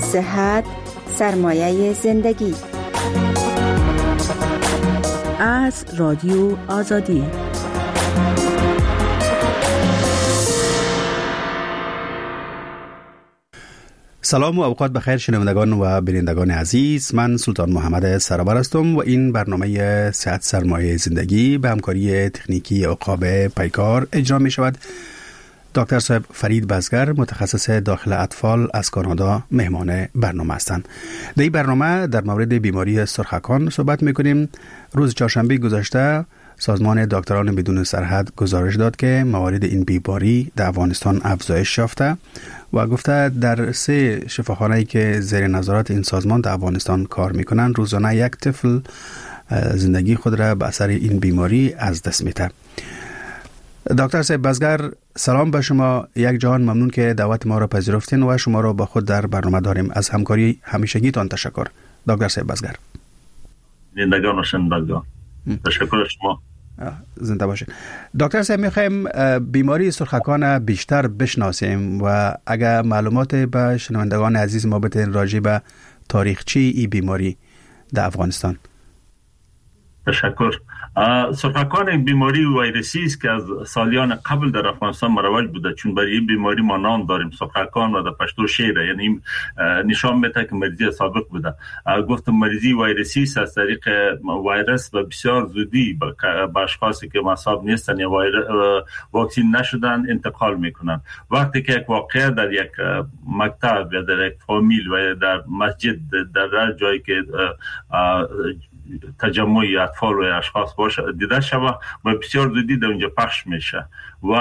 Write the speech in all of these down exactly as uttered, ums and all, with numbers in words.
صحت سرمایه زندگی. از رادیو آزادی. سلام و اوقات بخیر شنوندگان و بینندگان عزیز، من سلطان محمد سرابر هستم و این برنامه صحت سرمایه زندگی به همکاری تکنیکی عقاب پیکار اجرا می شود. دکتر صاحب فرید بزگر متخصص داخل اطفال از کانادا مهمان برنامه هستند. در این برنامه در مورد بیماری سرخکان صحبت می کنیم. روز چهارشنبه گذشته سازمان دکتران بدون سرحد گزارش داد که موارد این بیماری در افغانستان افزایش یافته و گفته در سه شفاخانه‌ای که زیر نظارت این سازمان در افغانستان کار میکنن روزانه یک طفل زندگی خود را به اثر این بیماری از دست میده. دکتر صاحب بزگر سلام به شما، یک جهان ممنون که دعوت ما را پذیرفتین و شما را با خود در برنامه داریم. از همکاری همیشگیتان تشکر. دکتر صاحب بزگر. زندگان و شنوندگان تشکر شما. زنده باشید. دکتر صاحب میخوایم بیماری سرخکان بیشتر بشناسیم و اگر معلومات به شنوندگان عزیز ما بدین راجع به تاریخچه این بیماری در افغانستان. تشکر. سرخکان بیماری ویروسی است که از سالیان قبل در افغانستان مروج بوده، چون برای این بیماری ما نام داریم سرخکان و در پشتو شیره، یعنی نشان میده که مریضی سابق بوده. گفتم مریضی ویروسی است از طریق ویروس و بسیار زودی به اشخاصی که مصاب نیستن یا واکسین نشدن انتقال میکنن. وقتی که یک واقعه در یک مکتب یا در یک فامیل و در مسجد در جایی که تجمع اطفال و اشخاص باشه دیده شود و بسیار زودی در اونجا پخش میشه و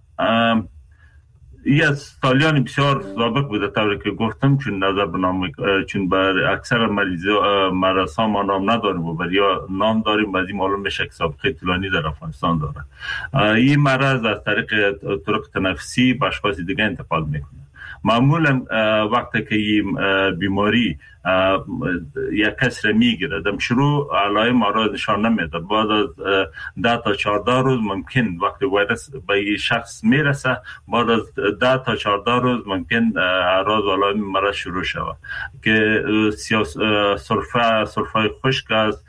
این از سالیان بسیار سابق بوده طوری که گفتم، چون نظر به نام چون بر اکثر مریضا مرضا ما نام نداریم و بر یا نام داریم بعضی معلوم میشه که سابقه طولانی در افغانستان داره. این مرض از طریق طرق تنفسی به اشخاص دیگه انتقال میکنه. معمولا وقتی که این بیماری یک کس را میگیره در شروع علائم را نشان نمیده، بعد از ده تا چهارده روز ممکن وقتی ویروس به این شخص میرسه بعد از ده تا چهارده روز ممکن اعراض و علائم مرض شروع شود که سرفه سرفه خشک است،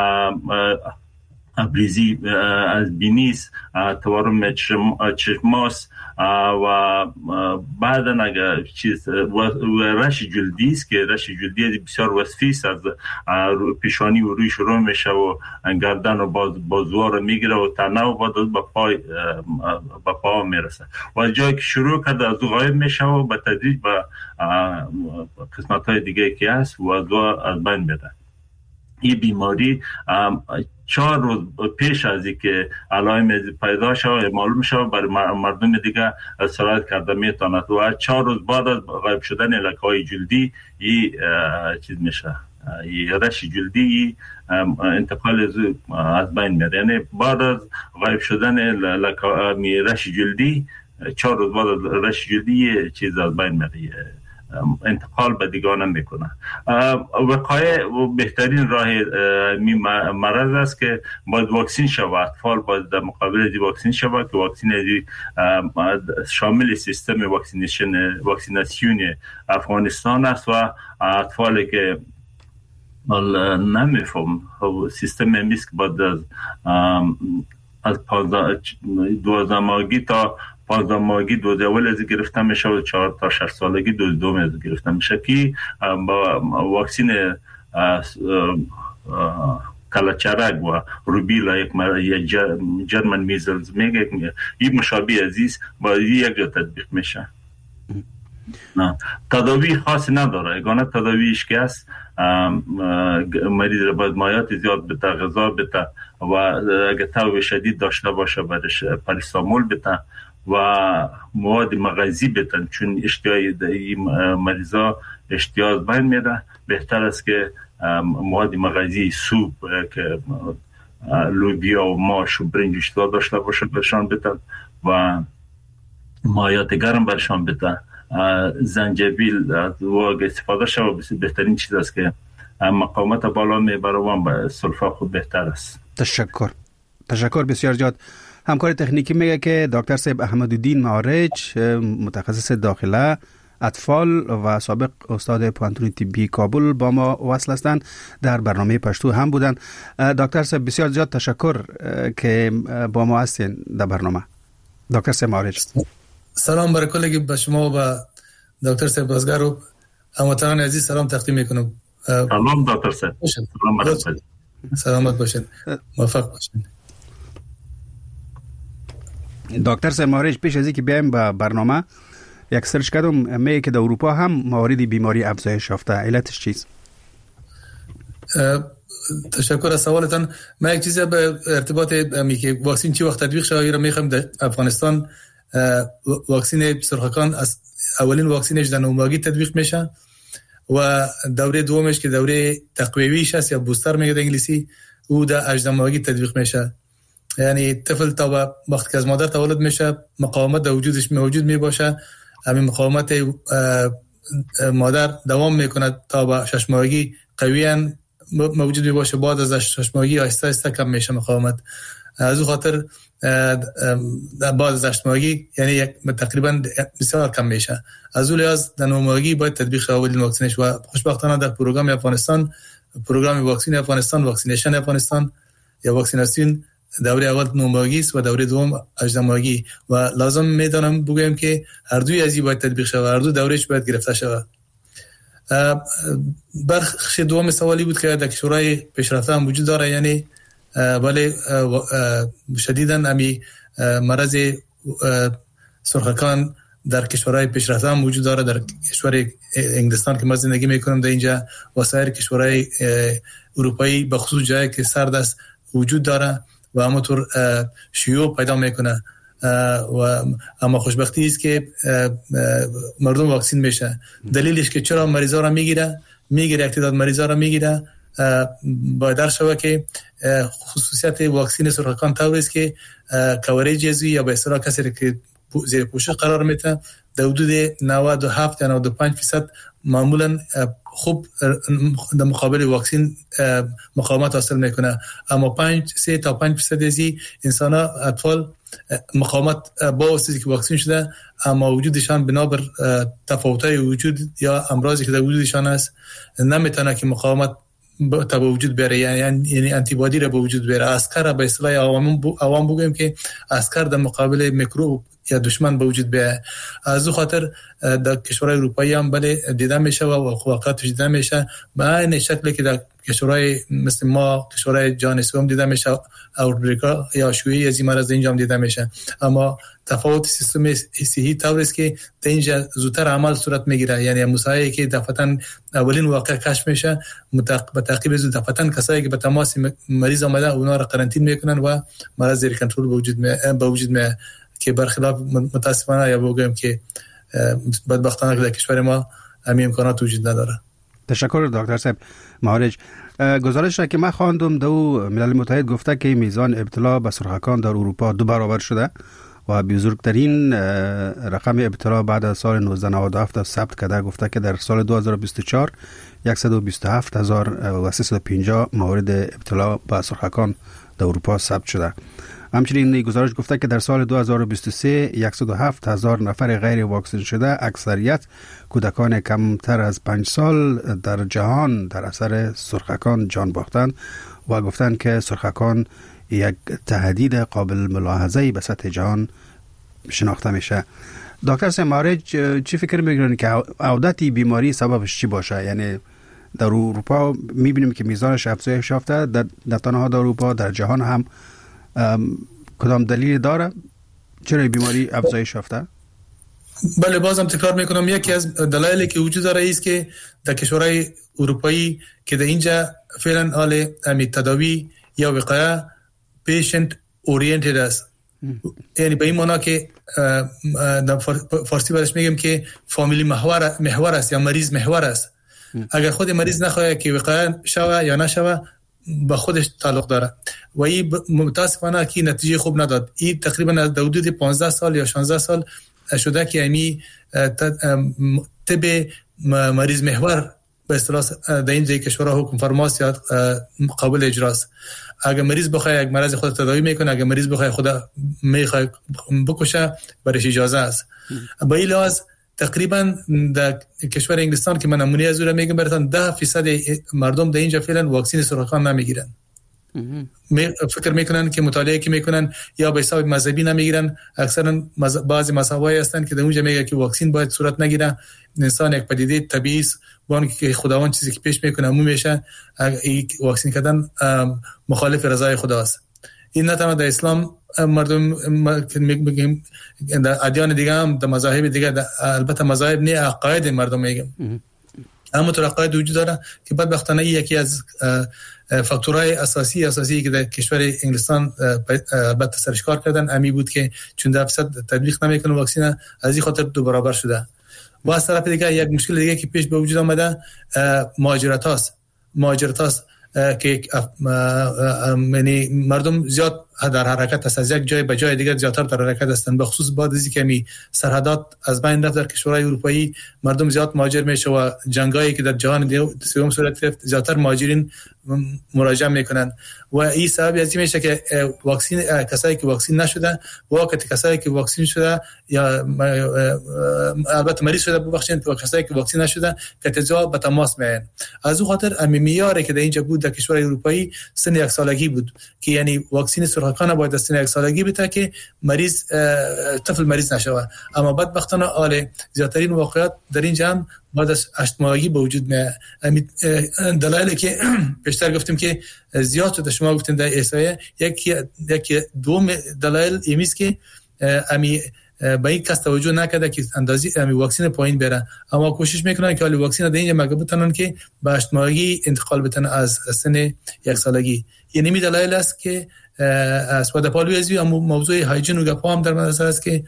ابریزی از بینیست، تورم چشماست و بعدا اگر چیز و رش جلدی است که رش جلدی بسیار وصفی است، از پیشانی و روی شروع میشه و گردن و باز بازوها رو میگیره و تنه و بعد به پای به پا میرسه و جایی که شروع کرده از غایب میشه و به تدریج به قسمت های دیگه که هست و از بین میره. این بیماری چهار روز پیش از اینکه علائم پیدا شود معلوم شود برای مردم دیگه سرایت کرده میتواند و چهار روز بعد از غایب شدن لکه‌های جلدی این چیز میشه، این رش جلدی انتقال از بین میره. یعنی بعد از غایب شدن لکه رش جلدی چهار روز بعد از رش جلدی چیز از بین میره، انتقال به دیگران میکنه. وقایع بهترین راه می مرض است که باید واکسین شود. اطفال باید در مقابل از واکسین شود که واکسین شامل سیستم واکسینیشن واکسیناسیون افغانستان است و اطفالی که نمیفهم سیستم میست که باید از از دوازده ماهگی تا پانزده ماهگی دوز اول از گرفته میشه و چهار تا شش سالگی دوز دوم از گرفته میشه که با واکسین کلچرک و روبیلا یک جرمن میزلز میگه این مشابه عزیز با یک جا تطبیق میشه. نه تداوی خاصی نداره، یگانه تداویش که است مریض را باید مایات زیاد بده، غذا بده و اگه تاو شدید داشته باشه برش پاراستامول بده و مواد مغذی بدن، چون اشتیاق این مریضا اشتیاق بین میره. بهتر است که مواد مغذی سوپ که لوبیا و ماش و برنج اشتیاق داشته باشه برشان بدن و مایات گرم برشان بدن. زنجبیل و استفاده شود بهترین چیز است که مقاومت بالا میبره و به سلفا خود بهتر است. تشکر تشکر بسیار زیاد. همکار تکنیکی میگه که دکتر صاحب احمدالدین معارج متخصص داخله اطفال و سابق استاد پوهنتون طبی کابل با ما وصل هستند، در برنامه پشتو هم بودند. دکتر صاحب بسیار زیاد تشکر که با ما هستین در برنامه. دکتر صاحب معارج، سلام بر کلگی به شما و به دکتر صاحب بازگار و هموطنان عزیز سلام تقدیم میکنم. سلام دکتر صاحب، سلام علیکم، سلامت باشید، موفق باشید. دکتر صاحب معارج، پیش از اینکه بیایم به برنامه یک سرچ کردم، میگه که در اروپا هم موارد بیماری افزایش یافته، علتش چیست؟ تشکر از سوالتان. من یک چیزی به ارتباط می که واکسن چی وقت تطبیق شده را میخوام. در افغانستان واکسن سرخکان از اولین واکسنش در نوماگی تطبیق میشه و دوره دومش که دوره تقویویش است یا بوستر میگه در انگلیسی، او در هجده ماهگی تطبیق میشه. یعنی طفل تا وقتی که از مادر تولد میشه مقاومت در وجودش موجود میباشه، همین مقاومت مادر دوام میکنه تا به شش ماهگی قویاً موجود میباشه. بعد از شش ماهگی آهسته آهسته کم میشه مقاومت. از اون خاطر بعد از شش ماهگی یعنی یک تقریبا بسیار کم میشه. از اون لحاظ در نه ماهگی باید تطبیق شه اولین واکسنش و خوشبختانه در پروگرام افغانستان، پروگرام واکسن افغانستان، واکسینیشن افغانستان یا واکسیناسیون دوره اول نه ماهگی است و دوره دوم هجده ماهگی و لازم میدانم بگویم که هر دوی از این باید تطبیق شه و هر دو دورهش باید گرفته شه. بخش دوم سوالی بود که در کشورهای پیشرفته هم وجود داره، یعنی ولی شدیداً امی مرض سرخکان در کشورهای پیشرفته هم وجود داره. در کشور انگلستان که من زندگی میکنم در اینجا و سایر کشورهای اروپایی به خصوص جایی که سرد است وجود داره و همونطور شیوع پیدا میکنه و اما خوشبختی است که مردم واکسین میشه. دلیلش که چرا مریضا را میگیره میگیره اعتداد مریضا را میگیره باید در شوه که خصوصیت واکسن سرخکان طور است که کوریج ازوی یا به اصطلاح کسی که زیر پوشش قرار میده در حدود نود و هفت یا نود و پنج درصد معمولا خوب در مقابل واکسن مقاومت حاصل میکنه، اما پنج سه تا پنج درصد از انسان ها اطفال مقاومت با واسطه که واکسن شده اما وجودشان بنابر تفاوت‌های وجود یا امراضی که در وجودشان است نمیتونه که مقاومت تا به وجود بیاره، یعنی یعنی آنتی بادی را به وجود بیاره. اسکر به اصطلاح عوام عوام بگیم که اسکر در مقابل میکروب یا دشمن به وجود بیاره. از اون خاطر در کشورهای اروپایی هم بله دیده میشه و واقعیتش دیده میشه به این شکلی که در کشورهای مثل ما کشورهای جهان سوم دیده میشه، اروپا یا شیوعی از این مرض اینجا هم دیده میشه. اما تفاوت سیستم صحی طور است که در اینجا زودتر عمل صورت میگیره، یعنی مسائلی که دفعتاً اولین واقع کشف میشه به تعقیب زود دفعتاً کسایی که به تماس مریض آمده اونا را قرنطین میکنن و مرض زیر کنترل به وجود به وجود میاد که برخلاف متاسفانه یا بگم که بدبختانه که در کشور ما همین امکانات وجود نداره. تشکر دکتر صاحب معارج. گزارش را که من خواندم دو ملل متحد گفته که میزان ابتلا به سرخکان در اروپا دو برابر شده و بزرگترین رقم ابتلا بعد از سال نوزده نود و هفت ثبت کرده. گفته که در سال دو هزار و بیست و چهار صد و بیست و هفت هزار و سیصد و پنجاه مورد ابتلا به سرخکان در اروپا ثبت شده. همچنین این گزارش گفته که در سال دو هزار و بیست و سه صد و هفت هزار نفر غیر واکسن شده، اکثریت کودکان کمتر از پنج سال در جهان در اثر سرخکان جان باختند و گفتند که سرخکان یک تهدید قابل ملاحظه‌ای به سطح جهان شناخته میشه. دکتر صاحب معارج، چی فکر میکنید که عودتی بیماری سببش چی باشه؟ یعنی در اروپا میبینیم که میزانش افزایش یافته، در, در تنها در اروپا در جهان هم کدام دلیل داره چرا بیماری افزایش یافته؟ بله بازم تکرار میکنم یکی از دلایلی که وجود داره است که در کشورهای اروپایی که در اینجا فعلا حال امی تداوی یا وقایه پیشنت اورینتد است، یعنی به این معنا که در فارسی برش میگم که فامیلی محور محور است یا مریض محور است. اگر خود مریض نخواهد که وقایه شوه یا نشوه با خودش تعلق داره و این متاسفانه که نتیجه خوب نداد. این تقریبا از حدود پانزده سال یا شانزده سال شده که امی طب مریض محور به اصطلاح در این جای کشورها حکم فرماست یا قابل اجراست. اگر مریض بخواد یک مرض خود تداوی میکنه، اگر مریض بخواد خود میخواد بکشه برش اجازه است. با این لحاظ تقریبا در کشور انگلستان که من نمونه از اون میگم براتون ده درصد مردم در اینجا فعلا واکسن سرطان نمیگیرن. فکر میکنن که مطالعه که میکنن یا به حساب مذهبی نمیگیرن. اکثرا مز... بعضی مذهبای هستن که در اونجا میگه که واکسن باید صورت نگیره، انسان یک پدیده طبیعی است، وان که خداوند چیزی که پیش میکنه همون میشه. این واکسن کردن مخالف رضای خداست. این نه تنها در اسلام مردم که میگیم در ادیان دیگه هم در مذاهب دیگه، البته مذاهب نه عقاید مردم میگم، اما تو عقاید وجود داره که بدبختانه یکی از فاکتورهای اساسی اساسی که در کشور انگلستان البته سرش کار کردن امی بود که چون ده درصد تطبیق نمیکنه واکسن، از این خاطر دو برابر شده. و از طرف دیگه یک مشکل دیگه که پیش به وجود آمده مهاجرت هاست. مهاجرت هاست که یعنی مردم زیاد در حرکت هستند، از یک جای به جای دیگر زیادتر در حرکت هستند، به خصوص بعد از اینکه می سرحدات از بین رفت در کشورهای اروپایی مردم زیاد مهاجر میشه و جنگایی که در جهان سوم صورت گرفت زیادتر مهاجرین مراجعه میکنن و این سبب از این میشه که واکسن کسایی که واکسن نشده و کسایی که واکسن شده یا البته مریض شده ببخشید و کسایی که واکسن نشده که تجا به تماس میان. از اون خاطر معیاری که در اینجا بود در کشورهای اروپایی سن یک سالگی بود که یعنی واکسن سرطان باید از سن یک سالگی بده که مریض طفل مریض نشود. اما بدبختانه آل زیادترین واقعیت در اینجا هم بعد از هشت ماهگی به وجود میاد. دلایلی که پیشتر گفتیم که زیاد شده شما گفتین در احصایه، یکی یکی دوم دلایل ایمیست که امی به این کس توجه نکرده که اندازی امی واکسن پایین بره، اما کوشش میکنن که حالی واکسن در اینجا مگه بتونن که به هشت ماهگی انتقال بتن از سن یک سالگی. یعنی می دلایل است که اسپاد پالوی ازوی اما موضوع هایجین و گپا هم در نظر است که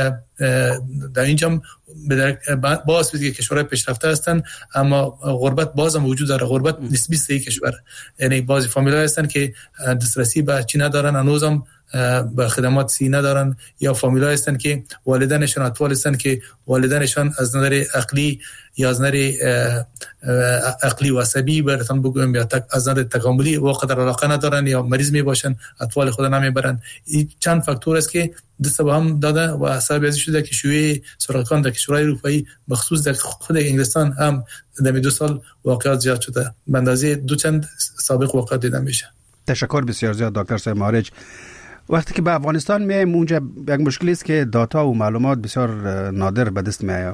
در اینجا باز بید که کشورهای پیشرفته هستن اما غربت باز هم وجود داره. غربت نسبی است این کشور، یعنی بعضی فامیل‌ها هستن که دسترسی به چی ندارن، هنوز هم به خدمات سی ندارن، یا فامیل‌ها هستن که والدینشون اطفال هستن که والدینشون از نظر عقلی یا از نظر عقلی و عصبی براتون بگویم یا از نظر تکاملی وقدر علاقه ندارن یا مریض می باشن، اطفال خود نمیبرن. این چند فاکتور است که دست به هم داده و سبب از شده که شیوع سرطان در کشورهای اروپایی بخصوص در خود انگلستان هم در دو سال واقعات زیاد شده، به اندازه دو چند سابق واقعات دیده میشه. تشکر بسیار زیاد دکتر صاحب معالج. وقتی که به افغانستان میایم اونجا یک مشکلی است که دیتا و معلومات بسیار نادر به دست میاد.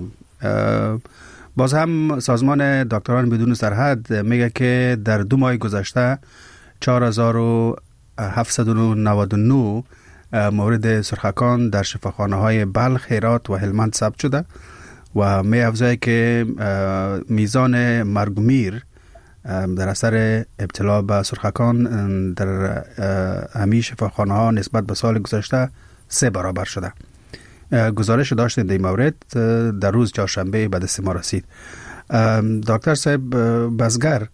باز هم سازمان دکتران بدون سرحد میگه که در دو ماه گذشته چهار هزار و هفتصد و نود و نه مورد سرخکان در شفاخانه های بلخ، هرات و هلمند ثبت شده و می افزاید که میزان مرگ و میر در اثر ابتلا به سرخکان در همه شفاخانه ها نسبت به سال گذشته سه برابر شده. گزارش داشتیم در این مورد در روز چهارشنبه به دست ما رسید. دکتر صاحب بزگر،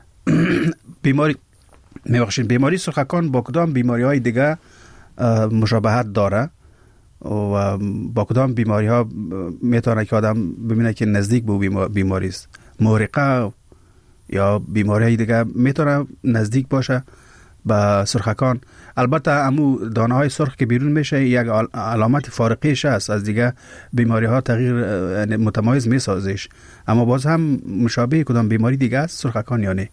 بیماری میبخشید بیماری سرخکان با کدام بیماری های دیگه مشابهت داره و با کدام بیماری ها میتونه که آدم ببینه که نزدیک به بیماری است؟ محرقه یا بیماری های دیگه میتونه نزدیک باشه به سرخکان؟ البته امو دانه های سرخ که بیرون میشه یک علامت فارقیش است از دیگه بیماری ها، تغییر متمایز میسازش، اما باز هم مشابه کدام بیماری دیگه است سرخکان یا نه؟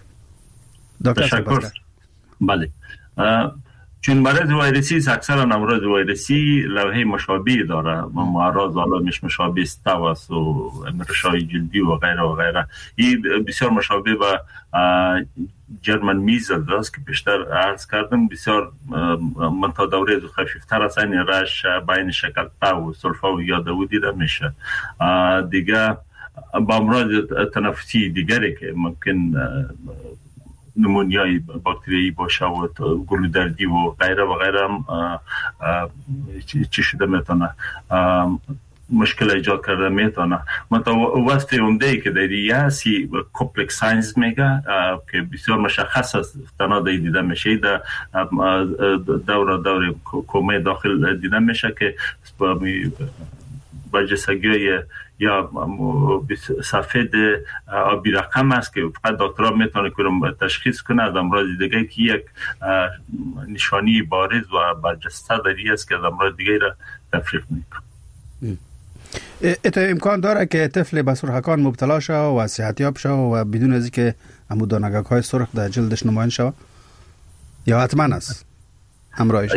دکتر تشکر. بله، چون مرض ویروسی اکثرا امراض ویروسی لوحه مشابه داره، معرض علامش مشابه است، تواس و رشای جلدی و غیره و غیره. این بسیار مشابه به جرمن میزل است که بیشتر عرض کردم. بسیار من تا دوره خفیفتر است، این رش بین شکل تا و سلفا و یادو دیده میشه. دیگه با امراض تنفسی دیگری که ممکن نمونیای باکتریایی باشه و گلودردی و غیره و غیره چی شده میتونه مشکل ایجاد کرده میتونه. مثلا وصف عمده‌ای که در یاسی کمپلکس ساینز میگه که بسیار مشخص است، تنها دیده میشه در دور دور کومه داخل دیده میشه که برجستگی یا سفید آبی رقم است که فقط دکترها میتونه که تشخیص کنه از امراض دیگه که یک نشانی بارز و برجسته داری است که از امراض دیگه را تفریق میکنه. ات امکان داره که طفل به سرخکان مبتلا شود و صحتیاب شود و بدون از اینکه همون دانگک‌های سرخ در جلدش نمایان شود، یا حتما است همراهش؟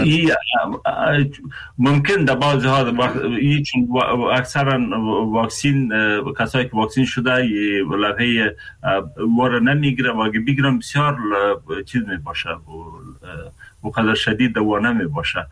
ممکن در بعضی ها چون اکثرا واکسین کسایی که واکسین شده لبه واره نمیگیره و اگه بگیرم بسیار چیز می باشه و قدر شدید دوانه می باشه.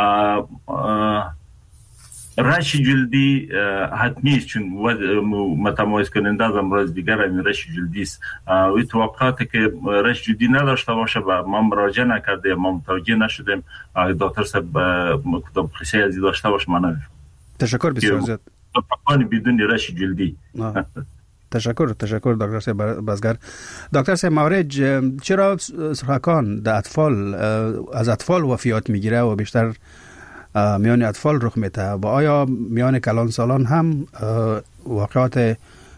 رش جلدی حتمی است چون متمایز کننده از امراض دیگر همین رش جلدی است. و توقعاتی که رش جلدی نداشته باشه و ما مراجعه نکرده ما متوجه نشدیم دکتر صاحب کدام قصه ازی داشته باشه من نمی‌فهمم. تشکر بسیار زیاد. طبعاً بدون رش جلدی. تشکر تشکر دکتر صاحب بازگر. دکتر صاحب مورج، چرا سرخکان در اطفال از اطفال وفیات میگیره و بیشتر میان اطفال رخ میده و آیا میان کلان سالان هم واقعات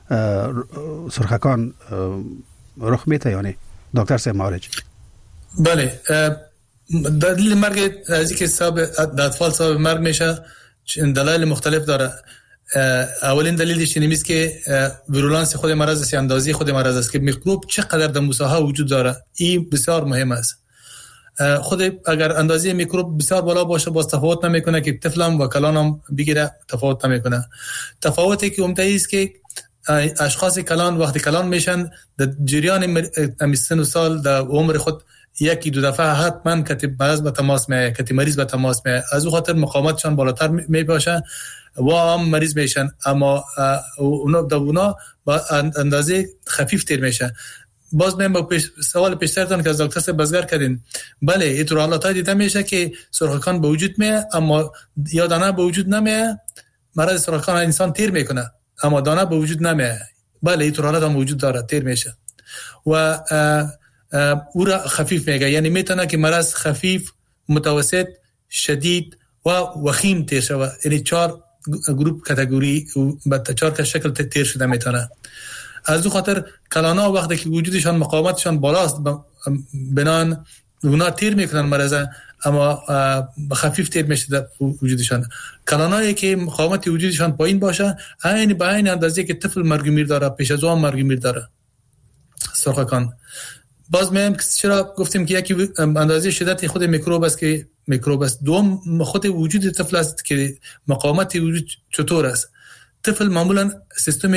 سرخکان رخ میده یا نه دکتر صاحب مورج؟ بله، دلیل مرگ از اینکه سبب در اطفال سبب مرگ میشه دلایل مختلف داره. اولین دلیلش اینه که ویرولانس خود مرض است، اندازه خود مرض است که میکروب چقدر در مساحت وجود داره. این بسیار مهم است. خود اگر اندازه میکروب بسیار بالا باشه باز تفاوت نمیکنه که طفلم و کلانم بگیره، تفاوت نمیکنه. تفاوتی که عمده است که اشخاص کلان وقتی کلان میشن در جریان سن و سال در عمر خود یکی دو دفعه حتما که مرض به تماس میاد، که مریض به تماس میاد، از اون خاطر مقاومتشان بالاتر می باشه و هم مریض میشن، اما اونا در اونا با اندازه خفیف تر میشه. باز من با پیش سوال پیشترتان که از دکتر صاحب بازگر کردین، بله این حالات دیده میشه که سرخکان به وجود میاد اما یا دانه به وجود نمیاد. مرض سرخکان انسان تیر میکنه اما دانه به وجود نمیاد. بله این حالات هم وجود داره، تیر میشه و او را خفیف میگه، یعنی میتونه که مرض خفیف، متوسط، شدید و وخیم تیر شود. یعنی چهار گروپ کاتگوری با چهار که شکل تیر شده میتونه. از دو خاطر کلانا وقتی که وجودشان مقاومتشان بالاست بنان اونا تیر میکنن مرض اما خفیف تیر میشه در وجودشان. کلانایی که مقاومت وجودشان پایین باشه عین به عین اندازه که طفل مرگ میر داره، پیش از اون مرگ میر داره سرخکان. باز مهم چرا گفتیم که یکی اندازه شدت خود میکروب است که میکروب است، دوم خود وجود طفل است که مقاومت وجود چطور است. طفل معمولا سیستم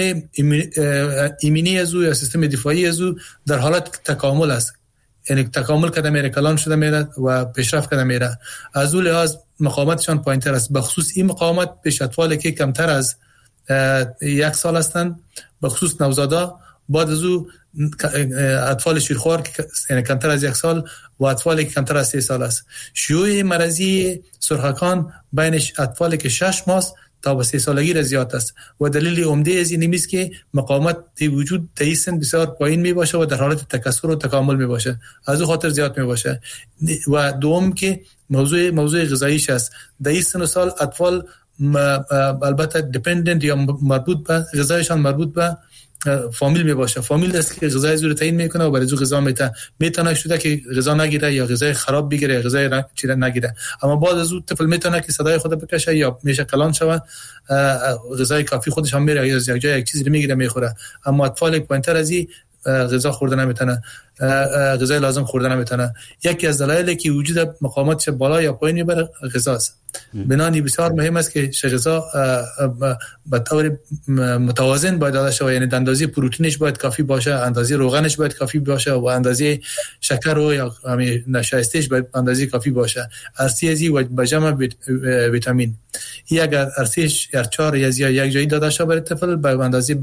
ایمنی از او یا سیستم دفاعی از او در حالت تکامل است، یعنی تکامل کرده میره، کلان شده میره و پیشرفت کرده میره. از اون لحاظ مقاومتشان پایینتر است. بخصوص این مقاومت پیش اطفالی که کمتر از یک سال هستند، بخصوص نوزادا، بعد از او اطفال شیرخوار که یعنی کمتر از یک سال و اطفالی که کمتر از سه سال است. شیوع مرضی سرخکان بین اطفالی که شش ماه تا به سه سالگی را زیاد است و دلیل عمده از این است که مقاومت وجود در سن بسیار پایین می باشه و در حالت تکثر و تکامل می باشه، از اون خاطر زیاد می باشه. و دوم که موضوع موضوع غذاییش است. در سن و سال اطفال البته دیپندنت یا مربوط به غذایشان مربوط به فامیل می باشه. فامیل است که غذای زور تعیین میکنه و برای زور غذا میته. میتونه شده که غذا نگیره یا غذای خراب بگیره یا غذای چیره نگیره، اما بعد از اون طفل میتونه که صدای خود بکشه یا میشه کلان شوه، غذای کافی خودش هم میره یا از یک جای یک چیزی میگیره میخوره. اما اطفال پایینتر از این غذا خوردن نمیتونه، غذای لازم خوردن نمیتونه. یکی از دلایلی که وجود مقاومتش بالا یا پایین میبره غذاست. بنابراین بسیار مهم است که غذا به طور متوازن باید داده شود، یعنی اندازه پروتئینش باید کافی باشه، اندازه روغنش باید کافی باشه و اندازه شکر و یا همین نشایستش باید اندازه کافی باشه. ارسیزی و بجمع ویتامین این اگر ارسیش یا چهار یا یک جایی داده شود برای طفل به اندازه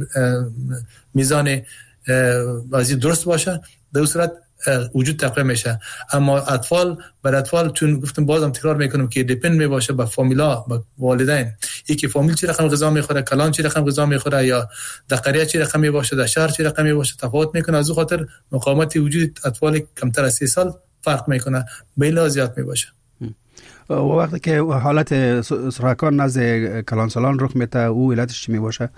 میزان بازی درست باشه، در صورت وجود تقویه میشه. اما اطفال بر اطفال چون گفتم بازم تکرار میکنم که دیپند می باشه به فامیلا، به والدین. یکی فامیل چی رقم غذا میخوره، کلان چی رقم غذا میخوره یا در قریه چی رقم می باشه، در شهر چی رقم می باشه، تفاوت میکنه. از اون خاطر مقاومت وجود اطفال کمتر از سه سال فرق میکنه، به لحاظ زیاد می باشه. و وقتی که حالت سرخکان نزد کلان سالان رخ میده او علتش چی می باشه؟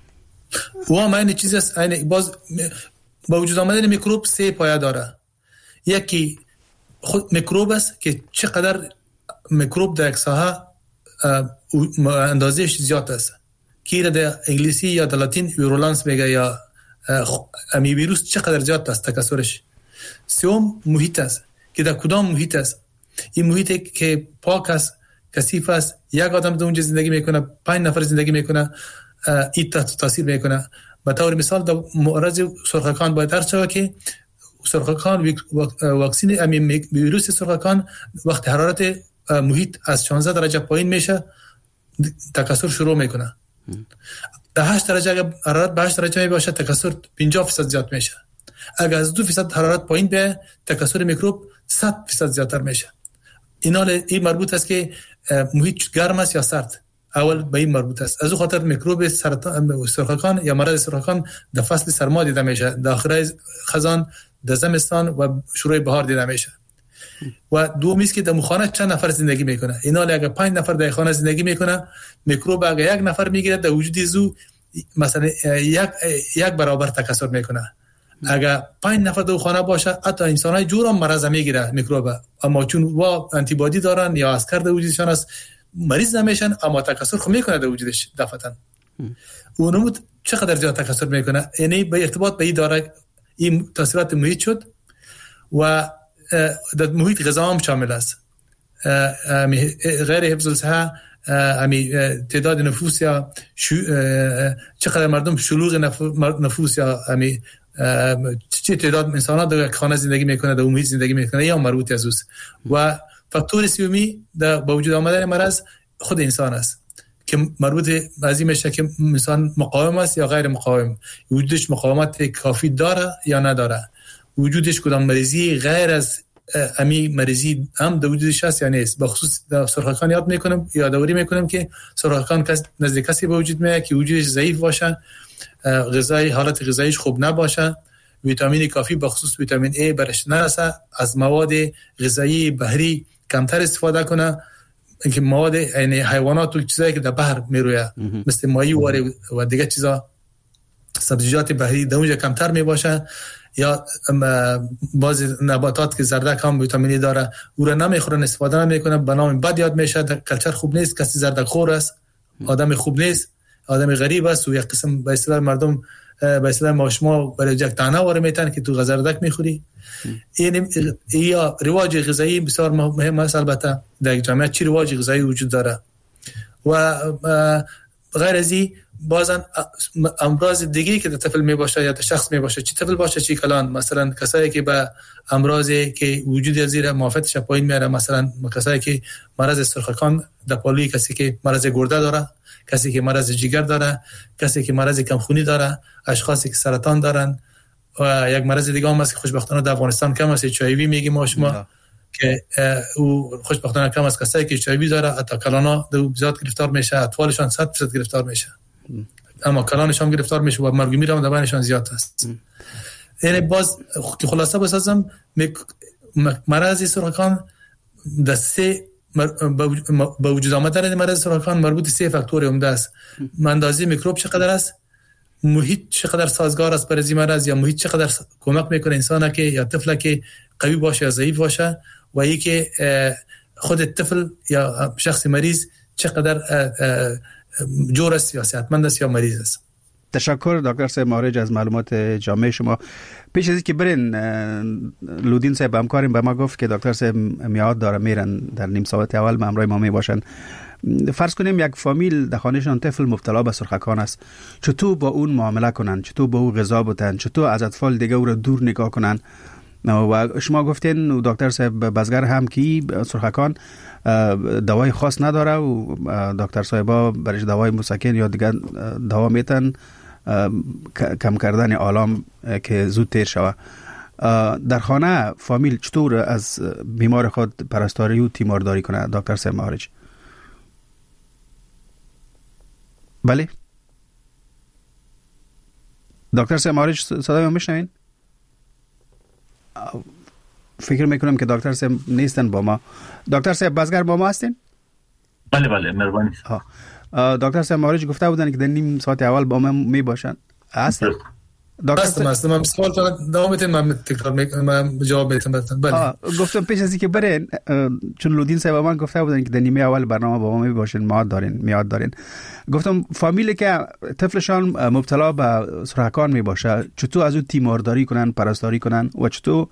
و هم این چیز است، این باز با وجود آمدن میکروب سه پایه داره. یکی خود میکروب است که چقدر میکروب در یک ساحه اندازهش زیاد است، که در انگلیسی یا در لاتین ویرولانس میگه یا امی ویروس چقدر زیاد است تکثرش. سوم محیط است که در کدام محیط است. این محیطی که پاک است، کثیف است، یک آدم در اونجا زندگی میکنه، پنج نفر زندگی میکنه، این تاثیر میکنه. به طور مثال در معرض سرخکان باید درس شود که سرخکان واکسین امی ویروس سرخکان وقت حرارت محیط از شانزده درجه پایین میشه تکثر شروع میکنه. در هشت درجه اگر حرارت به هشت درجه می باشه تکثر پنجاه درصد زیاد میشه. اگر از دو درصد حرارت پایین به تکثر میکروب صد درصد زیادتر میشه. اینا این مربوط است که محیط گرم است یا سرد. اول به این مربوط است. از اون خاطر میکروب سرطان سرخکان یا مرض سرخکان در فصل سرما دیده میشه، در آخر خزان، در زمستان و شروع بهار دیده میشه. و دومی است که در خانه چند نفر زندگی میکنه. اینا اگر پنج نفر در خانه زندگی میکنه، میکروب اگر یک نفر میگیره در وجود زو مثلا یک یک برابر تکثر میکنه. اگر پنج نفر در خانه باشه حتی انسانای جور هم مرض میگیره میکروب، اما چون وا آنتی بادی دارن یا عسکر در وجودشان است مریض نمیشن، اما تکثر خو میکنه در وجودش دفعتاً. اونم چقدر زیاد تکثر میکنه، یعنی به ارتباط به این داره. این تاثیرات محیط شد و در محیط غذا هم شامل است. غیر حفظ الصحه، امی تعداد نفوس یا چقدر مردم شلوغ نفوس یا امی چه تعداد انسان‌ها در خانه زندگی میکنه، در محیط زندگی میکنه یا مربوط از اوست. و فاکتور سومی در با وجود آمدن مرض خود انسان است که مربوط بعضی میشه که انسان مقاوم است یا غیر مقاوم، وجودش مقاومت کافی داره یا نداره، وجودش کدام مریضی غیر از امی مریضی هم در وجودش هست یا نیست. بخصوص در سرخکان یاد میکنم یادآوری میکنم که سرخکان کس نزد کسی به وجود میاد که وجودش ضعیف باشه، غذای حالت غذاییش خوب نباشه، ویتامین کافی بخصوص ویتامین A برش نرسه، از مواد غذایی بحری کمتر استفاده کنه، اینکه مواد یعنی حیوانات و چیزایی که در بحر میرویه مثل ماهی و دیگه چیزا، سبزیجات بحری در اونجا کمتر میباشه، یا بعض نباتات که زردک هم ویتامینی داره او را نمیخورن، استفاده نمیکنه، به نام بد یاد میشه. در کلچر خوب نیست، کسی زردک خور است آدم خوب نیست، آدم غریب است. و یک قسم به اصطلاح مردم به اصطلاح ماشما برای یک تنه واره میتن که تو زردک میخوری. این یا رواج غذایی بسیار مهم است. البته در جامعه چی رواج غذایی وجود داره و غیر از این بازن امراض دیگه که در طفل می باشه یا در شخص می باشه، چی طفل باشه چی کلان، مثلا کسایی که به امراضی که وجود از زیر معافیتش پایین میاره، مثلا کسایی که مرض سرخکان در پالوی، کسی که مرض گرده داره، کسی که مرض جگر داره، کسی که مرض کمخونی داره، اشخاصی که سرطان دارن و یک مرض دیگه هم هست که خوشبختانه در افغانستان کم است، اچ آی وی میگیم ما شما که او خوشبختانه کم است. کسایی که اچ آی وی داره حتی کلانا در زیاد گرفتار میشه، اطفالشان صد درصد گرفتار میشه، اما کلانش هم گرفتار میشه و مرگ میره در بینشان زیاد است. یعنی باز که خلاصه بسازم مرض سرطان در سه با وجود آمدن مرض سرطان مربوط سه فاکتور عمده است. اندازه میکروب چقدر است، محیط چقدر سازگار است برای این مرض، یا محیط چقدر کمک میکنه انسان که یا طفل که قوی باشه یا ضعیف باشه، و یکی که خود طفل یا شخص مریض چقدر جور است یا صحتمند است یا مریض است. تشکر دکتر صاحب مهارج از معلومات جامع شما. پیش از اینکه برین لودین صاحب همکاریم به ما گفت که دکتر صاحب میاد داره میرن در نیم ساعت اول به همراه ما می باشن. فرض کنیم یک فامیل در خانهشان طفل مبتلا به سرخکان است، چطور با اون معامله کنن، چطور با او غذا بدن، چطور از اطفال دیگه او را دور نگاه کنن؟ و شما گفتین دکتر صاحب بازگر هم کی سرخکان دوای خاص نداره و دکتر صاحبا برش دوای مسکن یا دیگه دوا میتن کم کردن آلام که زود تیر شوه. در خانه فامیل چطور از بیمار خود پرستاری و تیمارداری کنه دکتر صاحب مهارج؟ بله دکتر صاحب مهارج صدای من میشنوین؟ فکر میکنم که دکتر صاحب نیستن با ما. دکتر صاحب بازگر با ما هستین؟ بله بله مهربانی. دکتر صاحب مهارج گفته بودن که در نیم ساعت اول با ما می باشن هستن؟ دکتر است من سوال دوام بدین من تکرار میکنم جواب میدم. بله گفتم پیش از اینکه برین، چون لودین صاحب من گفته بودن که در نیمه اول برنامه با ما میباشین، میاد دارین میاد دارین گفتم فامیلی که طفلشان مبتلا به سرطان میباشه چطور از اون تیمارداری کنن، پرستاری کنن و چطور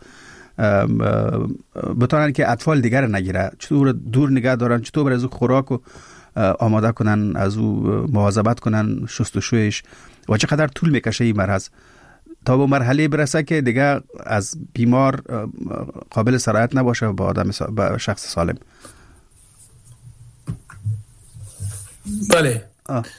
بتونن که اطفال دیگر نگیره، چطور دور نگه دارن، چطور بر از خوراک و آماده کنن، از او مواظبت کنن، شستشویش و چقدر طول میکشه این مرض تا به مرحله برسه که دیگه از بیمار قابل سرایت نباشه با آدم با شخص سالم. بله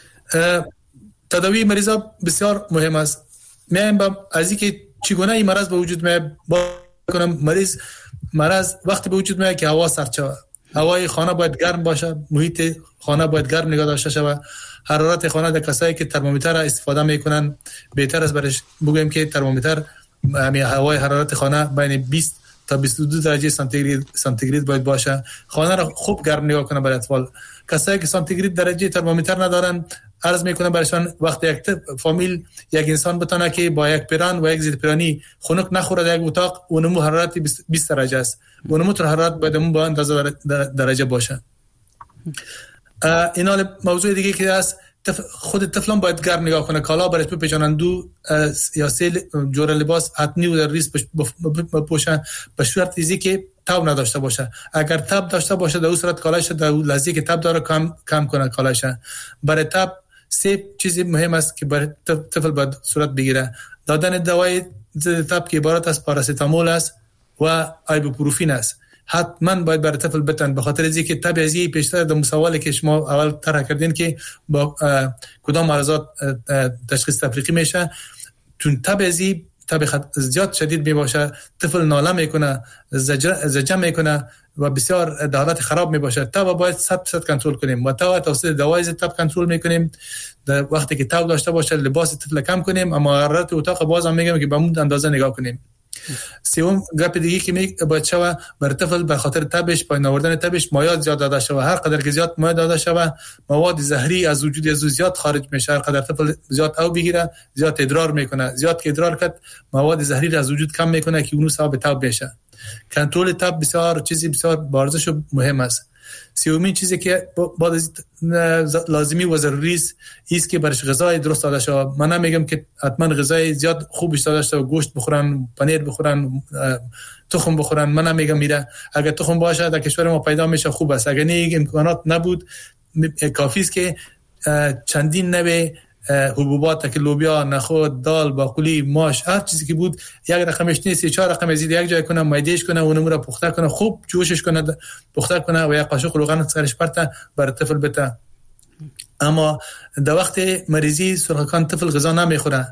تداوی مریضا بسیار مهم است. میایم با از اینکه چگونه این مرض به وجود میاد با کنم. مریض مرض وقتی به وجود میاد که هوا سرد شود، هوای خانه باید گرم باشه، محیط خانه باید گرم نگاه داشته شود. حرارت خانه در کسایی که ترمامیتر استفاده میکنن بهتر است برش بگویم که ترمامیتر همین هوای حرارت خانه بین بیست تا بیست و دو درجه سانتیگراد سانتیگراد باید باشه. خانه را خوب گرم نگاه کنه برای اطفال. کسایی که سانتیگراد درجه ترمامیتر ندارن عرض میکنم برایشان وقتی یک فامیل یک انسان بتونه که با یک پیران و یک ضد پیرانی خنک نخوره در یک اتاق، اونمو حرارت بیست درجه است، اونمو تر حرارت باید اون با اندازه درجه باشه. اینا موضوع دیگه که است خود طفلان باید گرم نگاه کنه، کالا برش بپیچانن، دو یا سه جور لباس حتمی و در ریز بپوشن به صورت ایزی که تاب نداشته باشه. اگر تاب داشته باشه در اون صورت کالایش در لحظه که تاب داره کم کم کنه کالایش. برای تاب سه چیزی مهم است که برای طفل باید صورت بگیره. دادن دوای ضد تاب که عبارت از پاراستامول است و ایبوپروفین است. حتما باید برای طفل بتن، به خاطر از اینکه تب ازی پیشتر در مسائلی که شما اول طرح کردین که با کدام مرضات تشخیص تفریقی میشه، چون تب ازی تب زیاد شدید می باشه، طفل ناله میکنه، زجر میکنه و بسیار در حالت خراب می باشه. تب باید صد درصد کنترل کنیم و تا توسط دوای ضد تب کنترل میکنیم. در وقتی که تب داشته باشه لباس طفل کم کنیم، اما حرارت اتاق باز هم میگم که به اون اندازه نگاه کنیم. سوم گپ دیگه که می باید شوه بر طفل به خاطر تبش پایین آوردن تبش مایعات زیاد داده شوه. هر قدر که زیاد مایع داده شوه مواد زهری از وجود از زیاد خارج میشه. هر قدر طفل زیاد او بگیره زیاد ادرار میکنه، زیاد که ادرار کرد مواد زهری را از وجود کم میکنه که اونو سبب تب بشه. کنترل تب بسیار چیزی بسیار بارزش و مهم است. سومین چیزی که بعد از لازمی و ضروری است که برش غذای درست داده شود. من نمیگم که حتما غذای زیاد خوب داده شود، گوشت بخورن، پنیر بخورن، تخم بخورن. من نمیگم میره اگر تخم باشه در کشور ما پیدا میشه خوب است. اگر نه امکانات نبود کافی است که چندین نوع حبوبات که لوبیا، نخود، دال، باقولی، ماش، هر چیزی که بود یک رقمش نیست، چهار رقم از یک جای کنه، مایدهش کنه، اونم رو پخته کنه، خوب جوشش کنه، پخته کنه و یک قاشق روغن سرش پرته بر طفل بده. اما در وقت مریضی سرطان طفل غذا نمیخوره،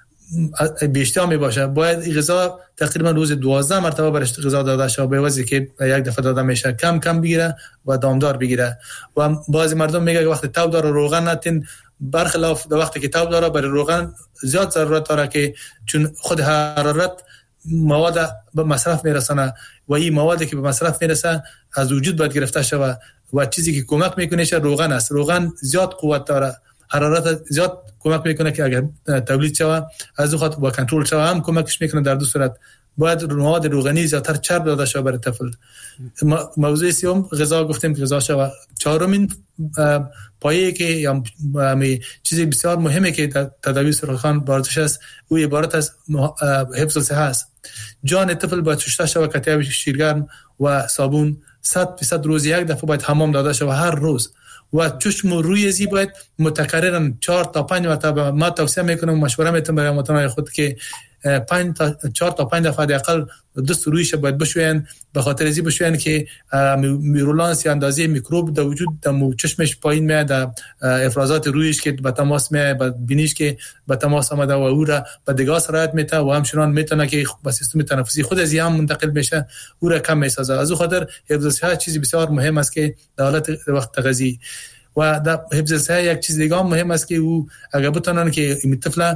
بیشتر می باشه، باید غذا تقریبا روز دوازده مرتبه برش غذا داده شه، به وجهی که یک دفعه داده میشه کم کم بگیره و دامدار بگیره. و بعضی مردم میگه وقتی تاب داره روغن نتین، برخلاف در وقتی که تاب داره برای روغن زیاد ضرورت داره که چون خود حرارت مواد به مصرف میرسونه و این موادی که به مصرف میرسه از وجود باید گرفته شود و چیزی که کمک میکنه شه روغن است. روغن زیاد قوت داره، حرارت زیاد کمک میکنه که اگر تولید شود از خاطر با کنترل شود هم کمکش میکنه. در دو صورت باید مواد روغنی زیادتر چرب داده شود برای طفل. موضوع سوم غذا گفتیم که غذا شود. چهارمین پایه‌ای که یا چیزی بسیار مهمه که در تداوی سرطان بارزش است او عبارت از حفظ صحت است. جان طفل باید شسته شود کتیاب شیرگرم و صابون. صد درصد روز یک دفعه باید حمام داده شود هر روز و چشم روی ازی باید متکررن چهار تا پنج مرتبه. ما توصیه میکنم مشوره میتونم برای هموطنان خود که پنج تا چهار تا پنج دفعه حداقل دست رویش باید بشوین، به خاطر ازی بشوین که میرولانس یا اندازه میکروب در وجود در چشمش پایین میاد، در افرازات رویش که به تماس میاد با بینیش که به تماس آمده و او را به دیگه سرایت میته و همچنان میتونه که به سیستم تنفسی خود از هم منتقل بشه، او را کم میسازه. از اون خاطر حفظ صحت چیزی بسیار مهم است که در حالت وقت تغذیه و در حفظ صحت یک چیز دیگه هم مهم است که او اگر بتونن که این طفل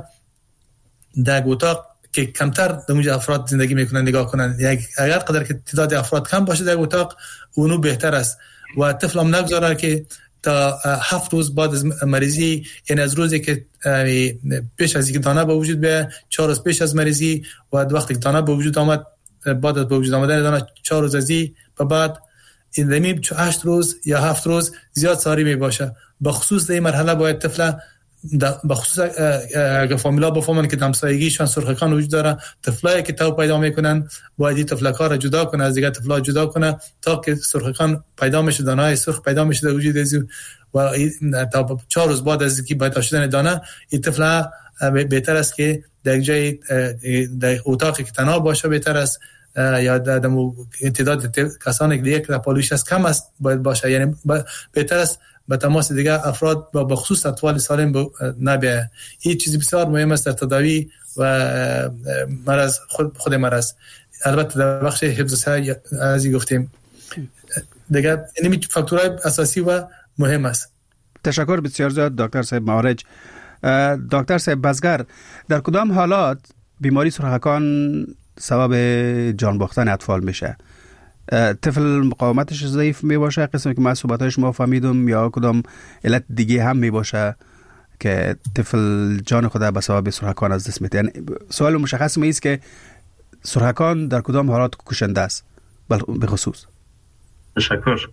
در اتاق که کمتر در اونجا افراد زندگی میکنن نگاه کنن، یک اگر قدر که تعداد افراد کم باشه در اتاق اونو بهتر است و طفل هم نگذاره که تا هفت روز بعد از مریضی، یعنی از روزی که پیش از اینکه دانه به وجود بیاد، چهار روز پیش از مریضی و وقتی که دانه به وجود آمد، بعد از به وجود آمدن دانه چهار روز از این به بعد این دمی هشت روز یا هفت روز زیاد ساری می باشه. به خصوص در این مرحله باید طفل به خصوص اگه فامیلا بفهمن که همسایگیشان سرخکان وجود داره، طفلایی که تو پیدا میکنن باید این طفلکا را جدا کنه از دیگه طفلا جدا کنه تا که سرخکان پیدا میشه، دانه‌های سرخ پیدا میشه در وجود از و تا چهار روز بعد از اینکه پیدا شدن دانه این طفل بهتر است که در جای در اتاقی که تنها باشه بهتر است، یا در تعداد کسانی که یک پالوش است کم است باید باشه، یعنی بهتر است به تماس دیگه افراد با بخصوص اطفال سالم نبیه. این چیزی بسیار مهم است در تداوی و مرض خود خود مرض. البته در بخش حفظ صحت از گفتیم دیگه این فاکتورهای اساسی و مهم است. تشکر بسیار زیاد دکتر صاحب معارج. دکتر صاحب بزگر، در کدام حالات بیماری سرخکان سبب جان باختن اطفال میشه؟ طفل مقاومتش ضعیف می باشه قسمی که من صحبتاش ما فهمیدم، یا کدام علت دیگه هم می باشه که طفل جان خود به سبب سرخکان از دست میده؟ یعنی سوال مشخص می است که سرخکان در کدام حالات کشنده است به خصوص؟ تشکر.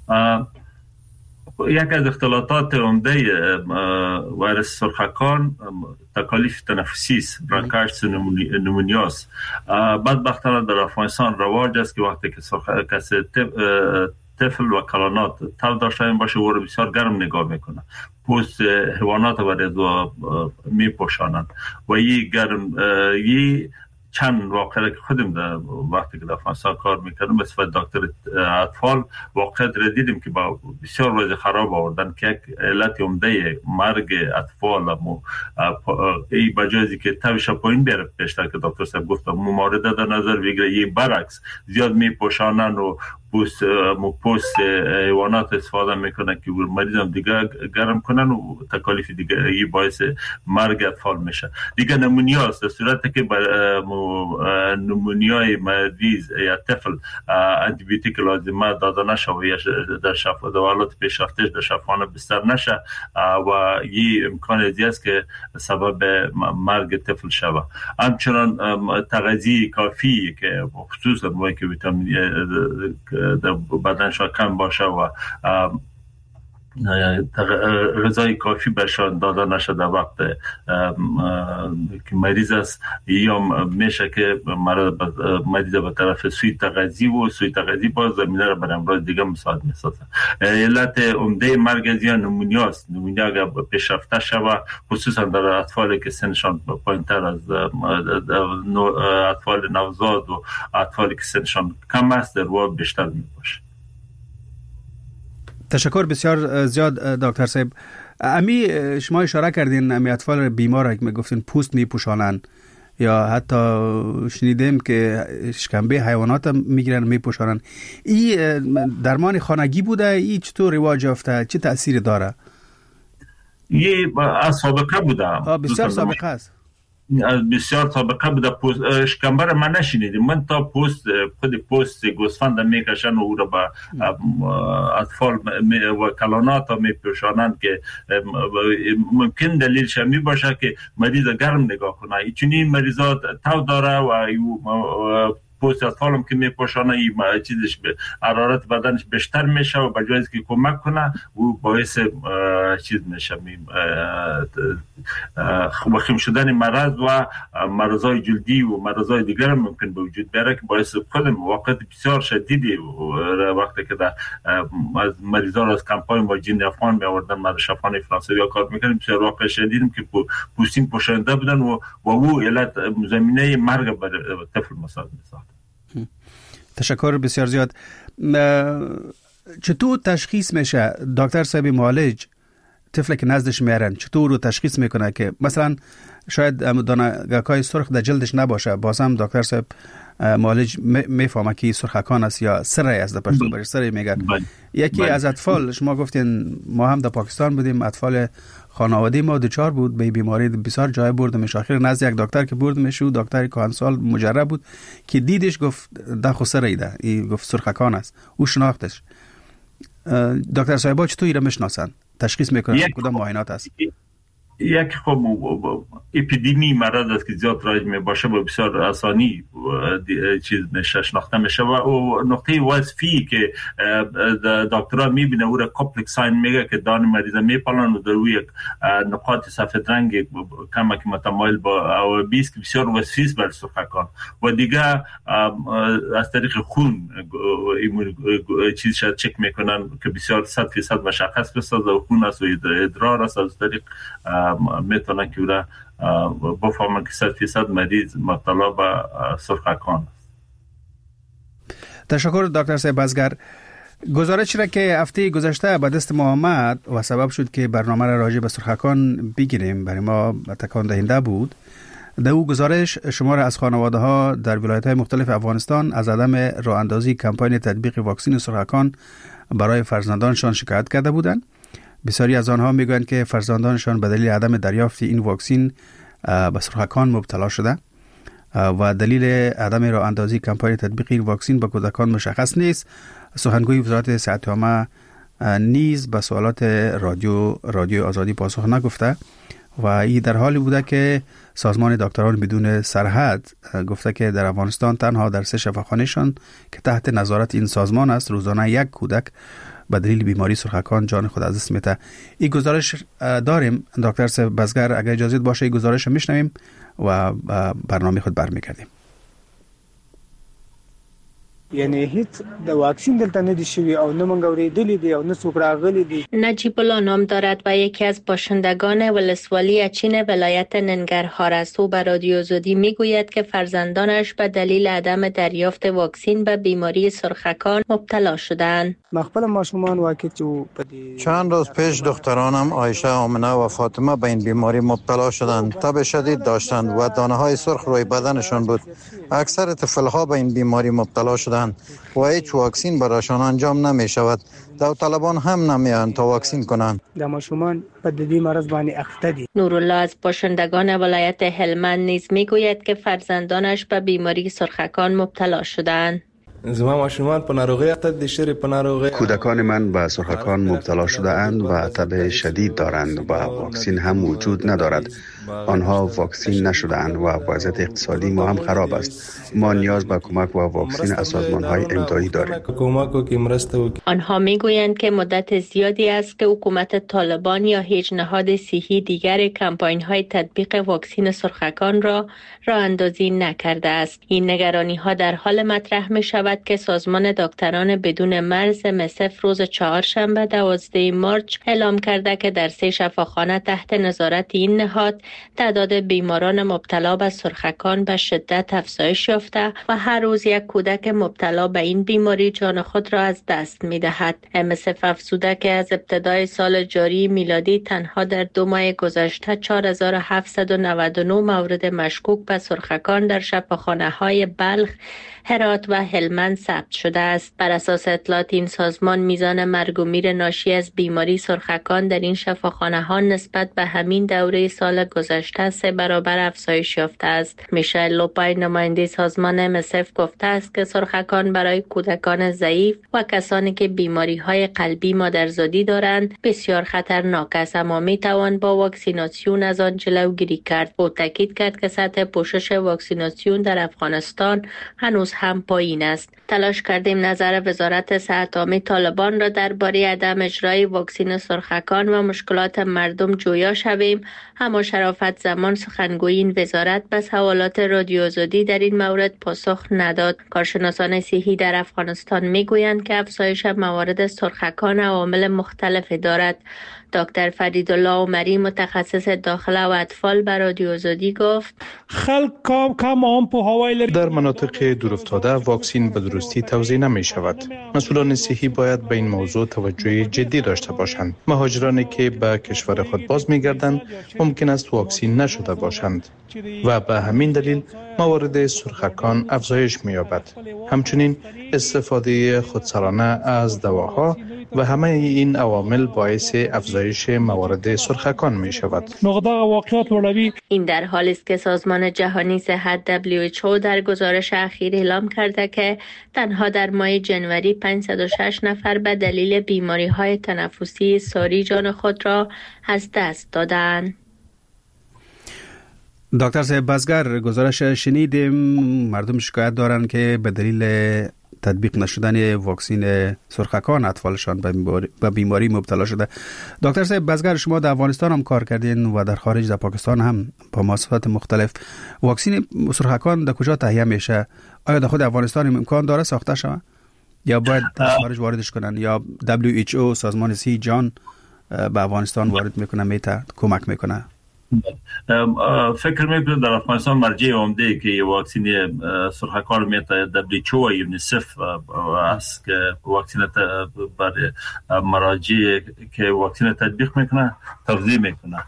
یک از اختلالات عمده ویروس سرخکان تکالیف تنفسی است، برانکایتیس نمونیا است. بدبختانه در افغانستان رواج است که وقتی که کسی طفل و کلانات تب داشته باشه او رو بسیار گرم نگاه میکنه، پوست حیوانات و رضا میپوشانند و این گرم این چند واقعه که خودم در وقتی که در افغانستان کار میکردم به صفت دکتر اطفال واقعیت را دیدیم که با بسیار وضع خراب آوردن که یک علت عمده مرگ اطفال ای بجایزی که تبش پایین بیاره پیشتر که دکتر صاحب گفت ممارده در نظر بگیره، یه برعکس زیاد میپوشانن و پوست پوست حیوانات استفاده میکنن که مریض هم دیگه گرم کنن و تکالیف دیگه ای باعث مرگ اطفال میشه. دیگه نمونیا است، در صورتی که نمونیای مریض یا طفل آنتی بیوتیک لازمه داده نشه و در شفا دولت پیشرفتش در شفاخانه بستر نشه و این امکان زیاد است که سبب مرگ طفل شود. همچنان تغذیه کافی که خصوصا موقعی که ویتامین در بدنشان کم باشه و غذای کافی برشان داده نشده در وقت که مریض است، یا میشه که مریض به طرف سوی تغذیه و سوی تغذیه باز زمینه را بر امراض دیگه مساعد میسازه. علت عمده مرگ از این نمونیا است. نمونیا اگر پیشرفته شود خصوصا در اطفالی که سنشان پایینتر از اطفال نوزاد و اطفالی که سنشان کم است در واقع بیشتر میباشه. تشکر بسیار زیاد دکتر صاحب. امی شما اشاره کردین امی اطفال بیمار که میگفتین پوست میپوشانن یا حتی شنیدیم که شکمبه حیوانات میگیرن میپوشانن، این درمان خانگی بوده؟ این چطور رواج یافته؟ چه تأثیری داره؟ یه از سابقه بوده، بسیار سابقه است، بسیار سابقه بوده. پوست شکمبر من نشینیدیم، من تا پوست خود پوست گوسفند میکشن و او را به اطفال و کلانات میپوشانند که ممکن دلیل شمی باشه که مریض گرم نگاه کنه. چون این مریضات تو داره و پوست اطفالم که میپوشانه این چیزش به حرارت بدنش بیشتر میشه و بجای که کمک کنه و باعث چیز میشه وخیم شدن مرض و مرضای جلدی و مرضای دیگر ممکن به وجود بیاره که باعث خود موقعیت بسیار شدیدی وقتی که در از مریضان از کمپاین با جین افغان می آوردن ما شفاخانه فرانسوی کار میکنیم، بسیار واقع شدیدیم که پوستین پوشانده بودن و و او علت زمینه مرگ بر طفل مساعد میساخت. تشکر بسیار زیاد. چطور تشخیص میشه دکتر صاحب معالج طفل که نزدش میارن چطور رو تشخیص میکنه که مثلا شاید دانگاکای سرخ در جلدش نباشه، باز هم دکتر صاحب معالج میفهمه که سرخکان است یا سرای است، در پشتو برش سرای میگن. یکی از اطفال شما گفتین ما هم در پاکستان بودیم، اطفال خانواده ما دچار بود به بیماری، بسیار جای بردمش، آخر نزد یک دکتر که بردمش و دکتر کهنسال مجرب بود که دیدش گفت ده خو سرای ده، این گفت سرخکان است، او شناختش. دکتر صاحبا چطور ایره میشناسن؟ تشخیص میکنن کدام معاینات است؟ یک خب اپیدمی مرض است که زیاد رایج می باشه با بسیار آسانی چیز میشه شناخته میشه و نقطه وظیفی که دکترها میبینه او را کمپلکس ساین میگه که دان مریض میپالن و در روی نقاط سفید رنگ کمک متمایل با او بیست که بسیار وظیفی است بر سرخکان و دیگه از طریق خون چیز شد چک میکنن که بسیار صد فیصد مشخص بسازه و خون است و ادرار است از طریق میتونن که را بفهمن که صد فیصد مریض مبتلا به سرخکان است. تشکر دکتر صاحب بزگر. گزارش را که هفته گذشته به دست ما آمد و سبب شد که برنامه را راجع به سرخکان بگیریم برای ما تکان دهنده بود. در او گزارش شما را از خانواده ها در ولایت های مختلف افغانستان از عدم راه اندازی کمپاین تطبیق واکسن سرخکان برای فرزندانشان شکایت کرده بودند. بسیاری از آنها میگویند که فرزندانشان به دلیل عدم دریافت این واکسن به سرخکان مبتلا شده و دلیل عدم راه اندازی کمپاین تطبیق این واکسن به کودکان مشخص نیست. سخنگوی وزارت صحت عامه نیز به سوالات رادیو رادیو آزادی پاسخ نگفته و این در حالی بوده که سازمان دکتران بدون سرحد گفته که در افغانستان تنها در سه شفاخانه‌شان که تحت نظارت این سازمان است روزانه یک کودک به دلیل بیماری سرخکان جان خود از دست میده. این گزارش داریم دکتر صاحب بزگر، اگر اجازه باشه این گزارش رو میشنویم و برنامه خود برمیگردیم. یعنی هیڅ د واکسین دلته نه دي شوی او نه مونږ اوریدلې دي او نه څوک راغلي دي. نجیب الله نام دارد و یکی از باشندگان ولسوالی اچین ولایت ننگرهار است. او به رادیو آزادی میگوید که فرزندانش به دلیل عدم دریافت واکسن به بیماری سرخکان مبتلا شدند. مخبل ماشومان واقع چند روز پیش دخترانم عایشه، آمنه و فاطمه به این بیماری مبتلا شدند. تب شدید داشتند و دانه های سرخ روی بدنشان بود. اکثر طفل‌ها به این بیماری مبتلا شدند و هیچ واکسین برایشان انجام نمی شود. داوطلبان هم نمیان تا واکسین کنند. دمشومان په دې مرض باندې اخته دي. نورالله از باشندگان ولایت هلمند نیز میگوید که فرزندانش به بیماری سرخکان مبتلا شدند. کودکان من به سرخکان مبتلا شده اند و تب شدید دارند و واکسن هم وجود ندارد. آنها واکسن نشده اند و وضعیت اقتصادی ما هم خراب است. ما نیاز به کمک و واکسن از سازمان‌های امدادی داریم. آنها میگویند که مدت زیادی است که حکومت طالبان یا هیچ نهاد صحی دیگر کمپاین‌های تطبیق واکسن سرخکان را راه اندازی نکرده است. این نگرانی‌ها در حال مطرح می‌شود که سازمان دکتران بدون مرز مصف روز چهارشنبه دوازده مارس اعلام کرده که در سه شفاخانه تحت نظارت این نهاد تعداد بیماران مبتلا به سرخکان به شدت افزایش یافته و هر روز یک کودک مبتلا به این بیماری جان خود را از دست می‌دهد. ام اس اف افزوده که از ابتدای سال جاری میلادی تنها در دو ماه گذشته چهار هزار و هفتصد و نود و نه مورد مشکوک به سرخکان در شفاخانه‌های بلخ، هرات و هلمند ثبت شده است. بر اساس اطلاعات این سازمان میزان مرگ و میر ناشی از بیماری سرخکان در این شفاخانه‌ها نسبت به همین دوره سال گذشته سه برابر افزایش یافته است. میشل لوپای نماینده سازمان ام اس اف گفته است که سرخکان برای کودکان ضعیف و کسانی که بیماری‌های قلبی مادرزادی دارند بسیار خطرناک است، اما میتوان با واکسیناسیون از آن جلوگیری کرد. او تاکید کرد که سطح پوشش واکسیناسیون در افغانستان هنوز هم پایین است. تلاش کردیم نظر وزارت صحت عامه طالبان را درباره عدم اجرای واکسن سرخکان و مشکلات مردم جویا شویم، اما شرافت زمان سخنگوی این وزارت به سوالات رادیو آزادی در این مورد پاسخ نداد. کارشناسان صحی در افغانستان میگویند که افزایش موارد سرخکان عوامل مختلفی دارد. دکتر فریدالله عمری متخصص داخله و اطفال به رادیو آزادی گفت: در مناطق دورافتاده واکسن به درستی توزیع نمی شود. مسئولان صحی باید به این موضوع توجه جدی داشته باشند. مهاجرانی که به کشور خود باز می گردند ممکن است واکسن نشده باشند و به همین دلیل موارد سرخکان افزایش می یابد. همچنین استفاده خودسرانه از دواها و همه این عوامل باعث افزایش موارد سرخکان می شود. این در حالی است که سازمان جهانی صحت دبلیو اچ او در گزارش اخیر اعلام کرده که تنها در ماه جنوری پانصد و شش نفر به دلیل بیماری‌های تنفسی ساری جان خود را از دست دادند. دکتر صاحب بازگر گزارش شنیدیم، مردم شکایت دارن که به دلیل تطبیق نشدن واکسین سرخکان اطفالشان به بیماری مبتلا شده. دکتر صاحب بازگر، شما در افغانستان هم کار کردین و در خارج در پاکستان هم با مؤسسات مختلف. واکسین سرخکان در کجا تهیه میشه؟ آیا در خود افغانستان امکان داره ساخته شود یا باید از خارج واردش کنن یا دبلیو اچ او سازمان صحت جهان به افغانستان وارد میکنه میته کمک میکنه؟ فکر میکنم در افغانستان مرجع عمده که واکسین سرخکان میته دبلیو اچ او و یونیسف است که واکسین برای مراجع که واکسین تطبیق میکنه توزیع میکنه.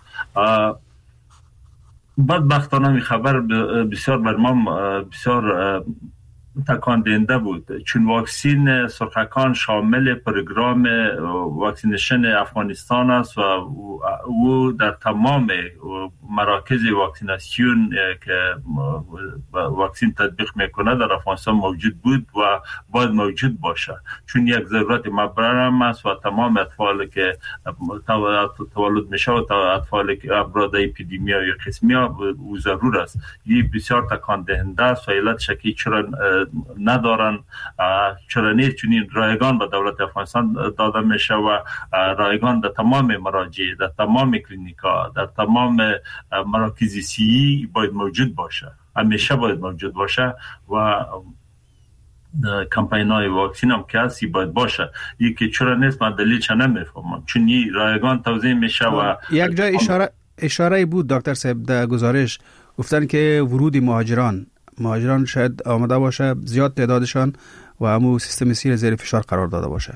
بدبختانه می خبر بسیار بر ما بسیار تکان دهنده بود، چون واکسین سرخکان شامل پروگرام واکسینیشن افغانستان است و او در تمام مراکز واکسیناسیون که واکسین تطبیق میکنه در افغانستان موجود بود و باید موجود باشه، چون یک ضرورت مبرم است و تمام اطفال که تولد میشه و اطفال که امراض اپیدمی یا قسمی او ضرور است. این بسیار تکان دهنده است و علت شکی چرا ندارن، چرا نیست، چون این رایگان به دولت افغانستان داده میشه و رایگان در تمام مراجع، در تمام کلینیکا، در تمام مراکز صحی باید موجود باشه، همیشه باید موجود باشه و کمپاین های واکسین هم که هستی باید باشه. یکی چرا نیست من دلیل چه نمیفهمم، چون این رایگان توزیع میشه و یک جای اشاره اشاره بود دکتر صاحب در گزارش گفتن که ورود مهاجران مهاجران شاید آمده باشه زیاد تعدادشان و همون سیستم سیر زیر فشار قرار داده باشه.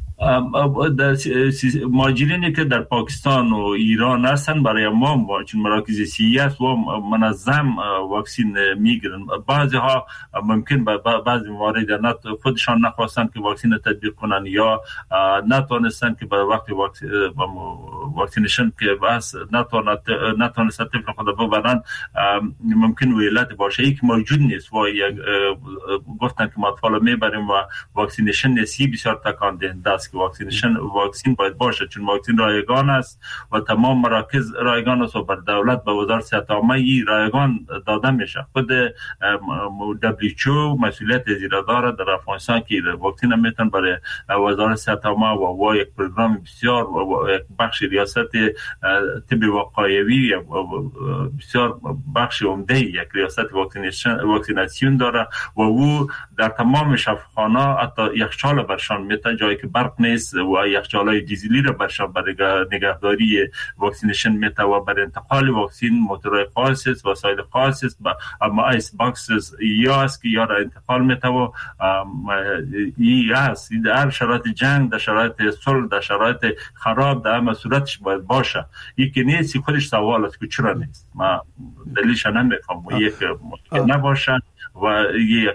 مهاجرینی که در پاکستان و ایران هستن برای ما چون مراکز صحی است و منظم واکسین میگیرن. بعضی ها ممکن بعضی موارد نه خودشان نخواستن که واکسین تطبیق کنن یا نتونستن که به وقت واکسینیشن که بس نتونستن طفل خود ببرن، ممکن ویلت باشه یک موجود نیست و گفتن که ما اطفال میبریم و واکسینیشن نسی بسیار تکان دهنده است که واکسینیشن واکسین باید باشه، چون واکسین رایگان است و تمام مراکز رایگان است و بر دولت به وزارت صحت عامه رایگان داده میشه. خود دبلیو اچ او مسئولیت زیرا داره در افغانستان که واکسین میتن برای وزارت صحت عامه و و یک پروگرام بسیار و یک بخش ریاست طب وقایوی بسیار بخش عمده یک ریاست واکسینیشن واکسیناسیون داره و او در تمام شفاخانه حتی یخچال برشان میتن، جایی که برق نیست و یخچالای دیزلی را برشان برای نگهداری واکسینیشن میتن و برای انتقال واکسین موتورهای خاص است، وسایل خاص است، اما ایس باکسز یا است که یا را انتقال میتن و ای است در شرایط جنگ، در شرایط صلح، در شرایط خراب در همه صورتش باید باشه. یکی نیست خودش سوال است که چرا نیست، ما دلیلش نمیفهمم. یک نباشه و یک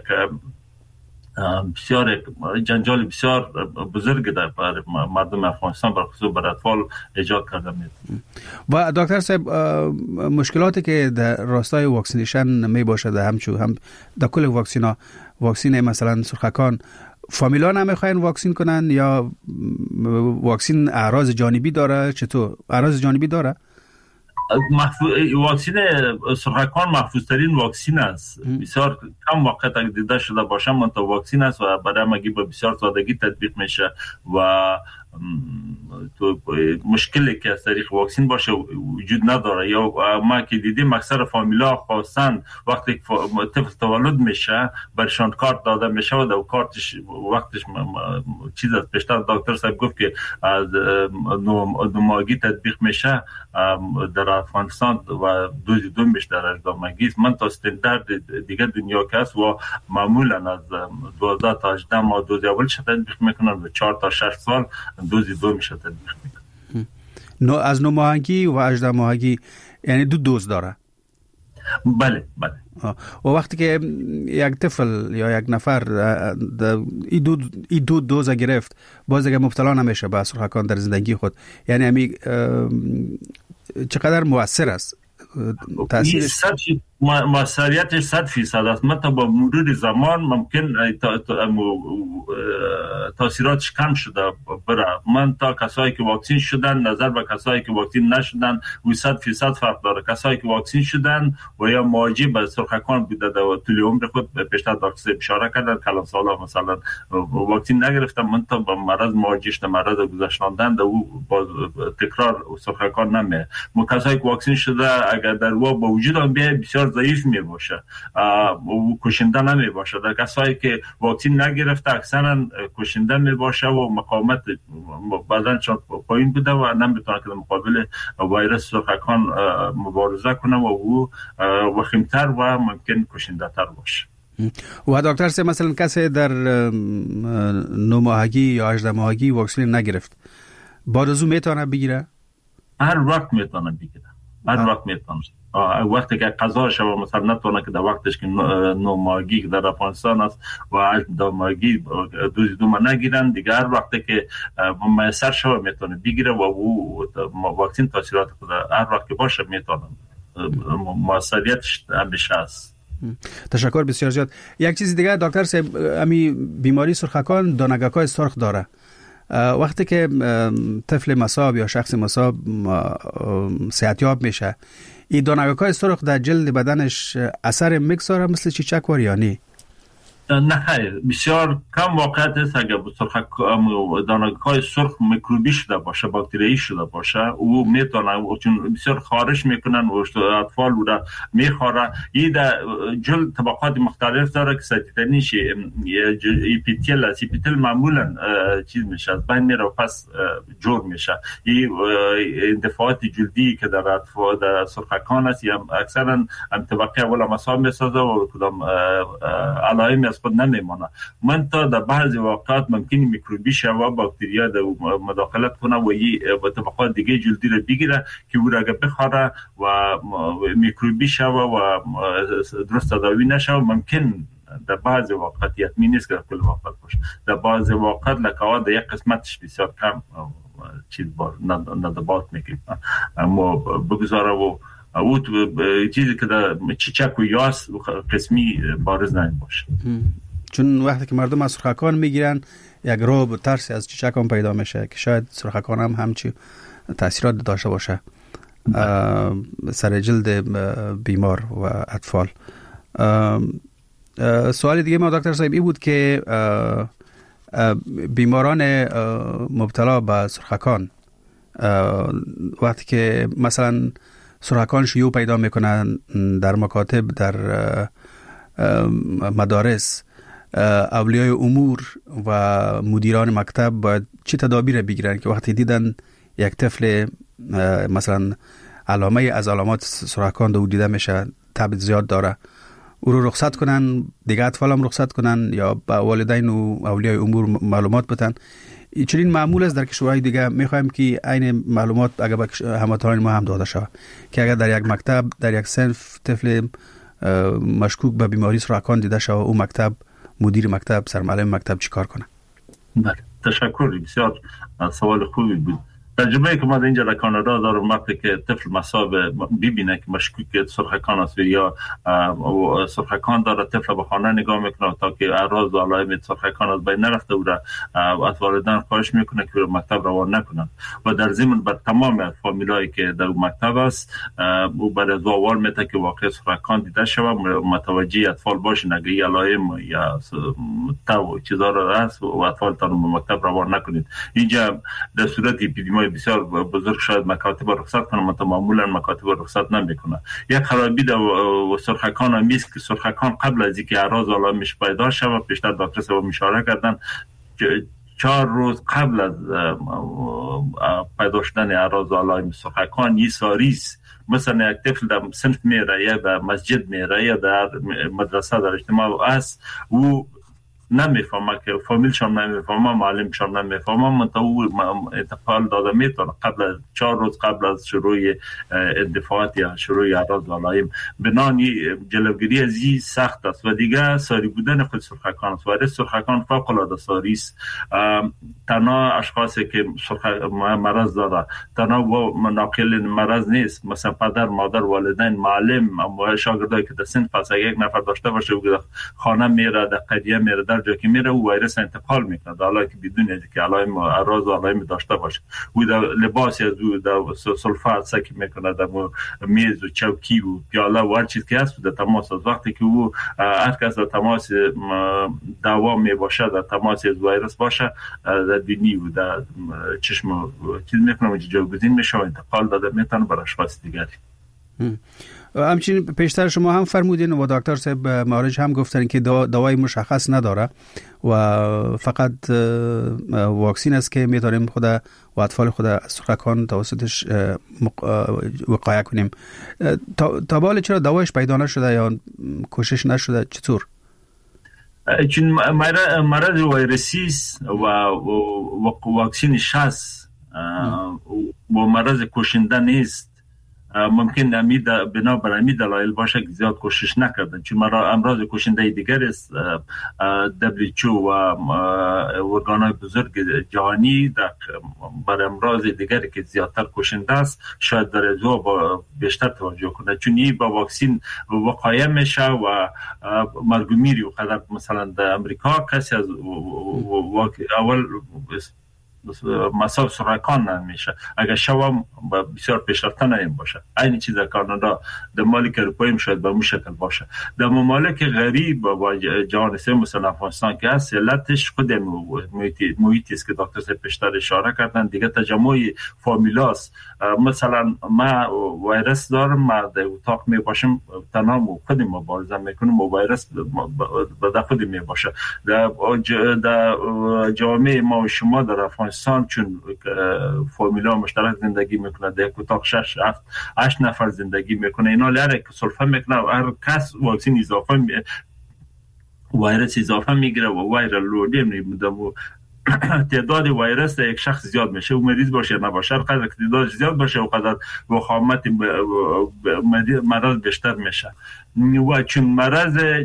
بسیار جنجال بسیار بزرگ در مردم افغانستان بر خصوص بر اطفال ایجاد کرده میاد. و دکتر صاحب مشکلاتی که در راستای واکسینیشن می باشه در همچو هم در کل واکسینا واکسین مثلا سرخکان فامیلان هم میخواین واکسین کنن یا واکسین اعراض جانبی داره؟ چطور اعراض جانبی داره؟ محفوظ... واکسین سرخکان محفوظ ترین واکسین است. بسیار کم وقت اگه دیده شده باشه منتها واکسین است و برای مگی با بسیار سادگی تطبیق میشه و تو مشکلی که از طریق واکسین باشه وجود نداره. یا ما که دیدیم اکثر فامیلا خواستن وقتی طفل تولد میشه برشان کارت داده میشه و در کارتش وقتش چیز از پیشتر دکتر صاحب گفت که از دو ماهگی تطبیق میشه در افغانستان و دوزی دو میشه در هجده ماهگی. من تا استاندارد دیگه دنیا که است و معمولا از دوازده تا هجده ماه دوزی اولش تطبیق میکنن و چهار تا شش سال دوزی دو میشه تطبیق میکنن. نو از نو ماهگی و هجده ماهگی یعنی دو دوز داره. بله بله. و وقتی که یک طفل یا یک نفر ای دو ای دو دوز گرفت باز دیگه مبتلا نمیشه به سرخکان در زندگی خود، یعنی امی چقدر مؤثر است تاثیرش؟ موثریتش صد فیصد است. متا با مرور زمان ممکن تاثیراتش کم شده بره. من تا کسایی که واکسین شدن نظر به کسایی که واکسین نشدن و صد فیصد فرق داره. کسایی که واکسین شدن و یا مواجه با سرخکان بوده و طول عمر خود به پیشتر دکتر اشاره کردن کلان سالا مثلا واکسین نگرفتم، من تا با مرض مواجه شدم، مرض گذشتاندن و با تکرار سرخکان نمیه. ما کسایی که واکسین شده اگر در وا با وجود آن بیای بسیار ضعیف می باشه و کشنده نمی باشه. در کسایی که واکسین نگرفته اکثرا کشنده می باشه و مقاومت بدنشان پایین بوده و نمیتونه که مقابل ویروس سرخکان مبارزه کنه و او وخیمتر و ممکن کشنده تر باشه. و دکتر سه مثلا کسی در نو ماهگی یا هجده ماهگی واکسین نگرفت بعد از اون میتونه بگیره؟ هر وقت میتونه بگیره، هر وقت میتونه. وقتی که قضا شو مثلا نتونه که در وقتش که نو ماهگی در افغانستان است و هجده ماهگی دوز دوم نگیرن دیگه، هر وقتی که میسر شو میتونه بگیره و او واکسین تاثیرات خود هر وقت که باشه میتونه موثریتش همیشه است. تشکر بسیار زیاد. یک چیز دیگه دکتر صاحب، امی بیماری سرخکان دانگک‌های سرخ داره. وقتی که طفل مصاب یا شخص مصاب صحتیاب میشه، این دانگک‌های سرخ در جلد بدنش اثر میگذاره مثل چیچک و یا نه؟ نه بسیار کم واقعیت است. اگر دانگک‌های سرخ میکروبی شده باشه، باکتریایی شده باشه، او میتونه چون بسیار خارش میکنن و اطفال او را میخوره. این در جلد طبقات مختلف داره که سایتوتنیش اپیتل است. اپیتل معمولا چیز میشه از بین میره و پس جور میشه. این اندفاعات جلدی که در اطفال در سرخکان است یا اکثرا هم طبقه اول مصاب میسازه و کدام علائمی از خود نمیمانه. من تا در بعضی واقعات ممکنی میکروبی شوه و باکتریا در مداخلت کنه و یه طبقات دیگه جلدی رو بگیره که او را اگه بخوره و میکروبی شوه و درست تداوی نشوه. ممکن در بعضی واقعات یتمی نیست که در کل واقعات باشه. در بعضی واقعات لکه‌ها در یک قسمتش بسیار کم چیز بار ندبات میکنه اما بگذاره و او چیزی که در چیچک و یاس قسمی بارز نمی باشه. چون وقتی که مردم از سرخکان میگیرن یک رعب و ترسی از چیچک هم پیدا میشه که شاید سرخکان هم همچی تاثیرات داشته باشه سر جلد بیمار و اطفال. سوال دیگه ما دکتر صاحب ای بود که بیماران مبتلا به سرخکان وقتی که مثلا سرخکان شیوع پیدا میکنن در مکاتب، در مدارس، اولیای امور و مدیران مکتب باید چی تدابیر بگیرن که وقتی دیدن یک طفل مثلا علامه از علامات سرخکان دو دیده میشه، تب زیاد داره، او رو رخصت کنن، دیگه اطفال هم رخصت کنن یا با والدین و اولیای امور معلومات بدن؟ چنین معمول است در کشورهای دیگه. میخوایم که این معلومات اگر به هموطنان ما هم داده شود که اگر در یک مکتب در یک صنف طفل مشکوک به بیماری سرخکان دیده شود، او مکتب، مدیر مکتب، سرمعلم مکتب چیکار کنه؟ بله تشکر، بسیار سوال خوبی بود. تجربه که ما در اینجا در کانادا دارم وقتی که طفل مصاب ببینه که مشکوک سرخکان است یا سرخکان داره، طفل به خانه نگاه میکنه تا که اعراض و علائم سرخکان از بین نرفته او را از والدین خواهش میکنه که مکتب روان نکنن و در ضمن بر تمام فامیلایی که در مکتب است او برای زوال میته که واقع سرخکان دیده شود، متوجه اطفال باشین اگه علائم یا تو چیزا را هست و اطفالتان به مکتب روان نکنید. اینجا در صورت اپیدمی بسیار بزرگ شاید مکاتب رخصت کنه، مثلا معمولا مکاتب رخصت نمیکنه. یک خرابی در سرخکان هم است که سرخکان قبل از اینکه اعراض و علائمش پیدا شود پیشتر دکتر صاحب اشاره کردن چهار روز قبل از پیدا شدن اعراض و علائم سرخکان یه ساریس مثلا یک طفل در صنف میره یا در مسجد میره یا در مدرسه در اجتماع است و نمیفهمه که فامیلشان نمیفهمه، معلمشان نمیفهمه، منطقه انتقال داده میتونه قبل از چهار روز قبل از شروع اندفاعات یا شروع اعراض و علائم. بنانی جلوگیری از این سخت است و دیگه ساری بودن خود سرخکان است. ویروس سرخکان فوق العاده ساری است. تنها اشخاصی که سرخ مرض داره تنها و ناقل مرض نیست، مثلا پدر، مادر، والدین، معلم و شاگردایی که در صنف است یک نفر داشته باشه و خانه میره، در قریه میره، در جایی که میره و ویروس انتقال میکنه حالا که بدون اینکه علائم اعراض و علائم داشته باشه. و در لباسی از او در سلفات سکی میکنه، در میز و چوکی و پیاله و هر چیز که هست در تماس است. وقتی که او هر کس در تماس دوام می باشه، در تماس از ویروس باشه، در بینی و در چشم چیز میکنه و جایگزین میشه و انتقال داده میتونه بر اشخاص دیگری. همچنین پیشتر شما هم فرمودین و دکتر صاحب معالج هم گفتن که دوای مشخص نداره و فقط واکسین است که میتونیم خود و اطفال خود از سرخکان توسطش وقایه کنیم. تا به حال چرا دوایش پیدا نشده یا کوشش نشده؟ چطور؟ چون مرض ویروسی است و واکسینش هست و مرض کشنده نیست. ممکن امید بنابر امید دلایل باشه که زیاد کوشش نکردن، چون مرا امراض کشنده دیگر است. دبلیو اچ او و ارگان‌های بزرگ جهانی بر امراض دیگری که زیادتر کشنده است شاید در ازو با بیشتر توجه کنه، چون این با واکسین وقایه میشه و مرگ و میری و قدر. مثلا در امریکا کسی از اول مصاب سرخکان نمیشه اگر شوام بسیار پیشرفته نیم باشه. این چیز در کانادا، در ممالک اروپایی شاید به اون شکل باشه. در ممالک غریب و جهان سوم مثل افغانستان که هست، علتش خود محیطی محیطی است که دکتر صاحب پیشتر اشاره کردن. دیگه تجمع فامیلاست. مثلا ما ویروس دارم، ما در اتاق می باشم تنها خودم مبارزه میکنم و ویروس به خودم می باشه. در جامعه ما و شما در افغانستان چون فرمولا مشترک زندگی میکنه، در اتاق شش هفت هشت نفر زندگی میکنه، اینا لره که سلفه میکنه و هر کس واکسین اضافه می... ویروس اضافه میگیره و ویرال لودی میمونه و تعداد ویروس در یک شخص زیاد میشه و مریض باشه نباشه. هر قدر که تعداد زیاد باشه و قدر وخامت مرض بیشتر میشه. و چون مرض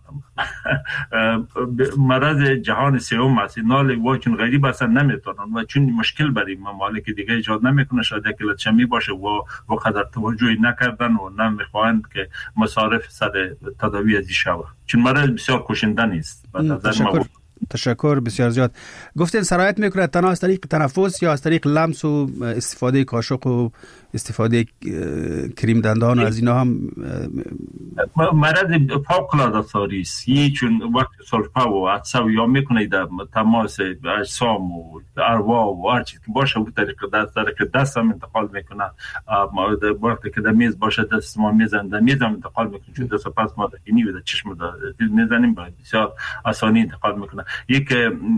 مرض جهان سوم است، نال و چون غریب اصلا نمیتونن و چون مشکل برای ممالک دیگه ایجاد نمیکنه، شاید کلت شمی باشه و و قدر توجهی نکردن و نمیخواهند که مصارف سر تداوی ازی شود، چون مرض بسیار کشنده نیست. تشکر. تشکر بسیار زیاد. گفتین سرایت میکنه تنها از طریق تنفس یا از طریق لمس و استفاده کاشق و استفاده کریم دندان و از اینا هم؟ مرض فوق العاده ساری است. یی چون وقت سلفه و عطسه یا میکنه در تماس اجسام و ارواح و هر چیز که باشه به طریق دست طریق دست هم انتقال میکنه. وقتی که در میز باشه دست ما میزنه در میز هم انتقال میکنه، چون دست پس ما دینی و در چشم در میزنیم بسیار آسانی انتقال میکنه. یک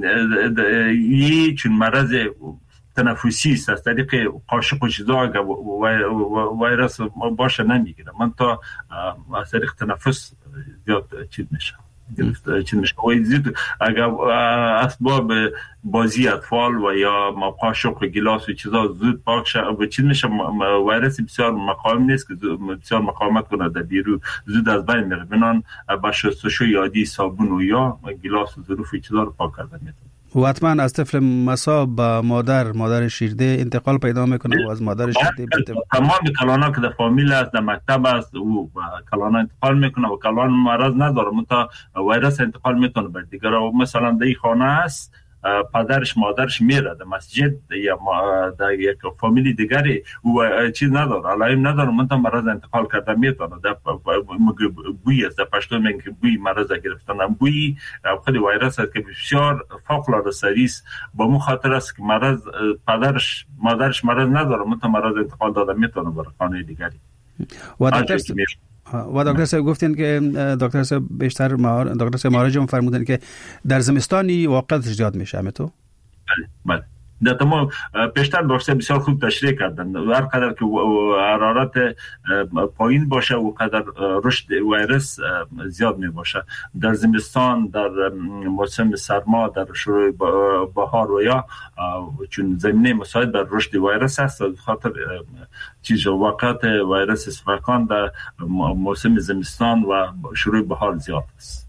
یی چون مرض تنفسی است، از طریق قاشق و چیزا اگر ویروس باشه نمیگیره. من تا از طریق تنفس زیاد چیز میشه چیز میشه و زیاد اگر اسباب بازی اطفال و یا ما قاشق و گلاس و چیزا زود پاک شه و چیز میشه، ویروس بسیار مقاوم نیست که بسیار مقاومت کنه در بیرون، زود از بین میره. بنان با شستشوی عادی صابون و یا گلاس و ظروف و چیزا رو پاک کردن میتونه. و حتما از طفل مصاب به مادر مادر شیرده انتقال پیدا میکنه و از مادر شیرده بیتم. تمام کلانا که در فامیل است، در مکتب است، او کلانا انتقال میکنه و کلان مرض نداره متا ویروس انتقال میتونه بر دیگر. و مثلا در این خانه است پدرش مادرش میره در مسجد یا در یک فامیلی دیگری و چیز نداره، علائم نداره، منتها مرض انتقال کرده میتونه. در بوی است، در پشتو میگن که بوی مرض گرفتن، بوی خود ویروس است که بسیار فوق العاده سری است. با مو خاطر است که مرض پدرش مادرش مرض نداره، منتها مرض انتقال داده میتونه بر خانه دیگری. و دکتر و دکتر صاحب گفتین که دکتر صاحب بیشتر مهار دکتر صاحب معالج هم فرمودن که در زمستانی واقعا زیاد میشه همه تو؟ بله در تمام پیشتر داشته بسیار خوب تشریح کردن. هر قدر که حرارت پایین باشه و قدر رشد ویروس زیاد می باشه. در زمستان، در موسم سرما، در شروع بهار و یا چون زمینه مساعد بر رشد ویروس است، خاطر چیز وقت ویروس سرطان در موسم زمستان و شروع بهار زیاد است.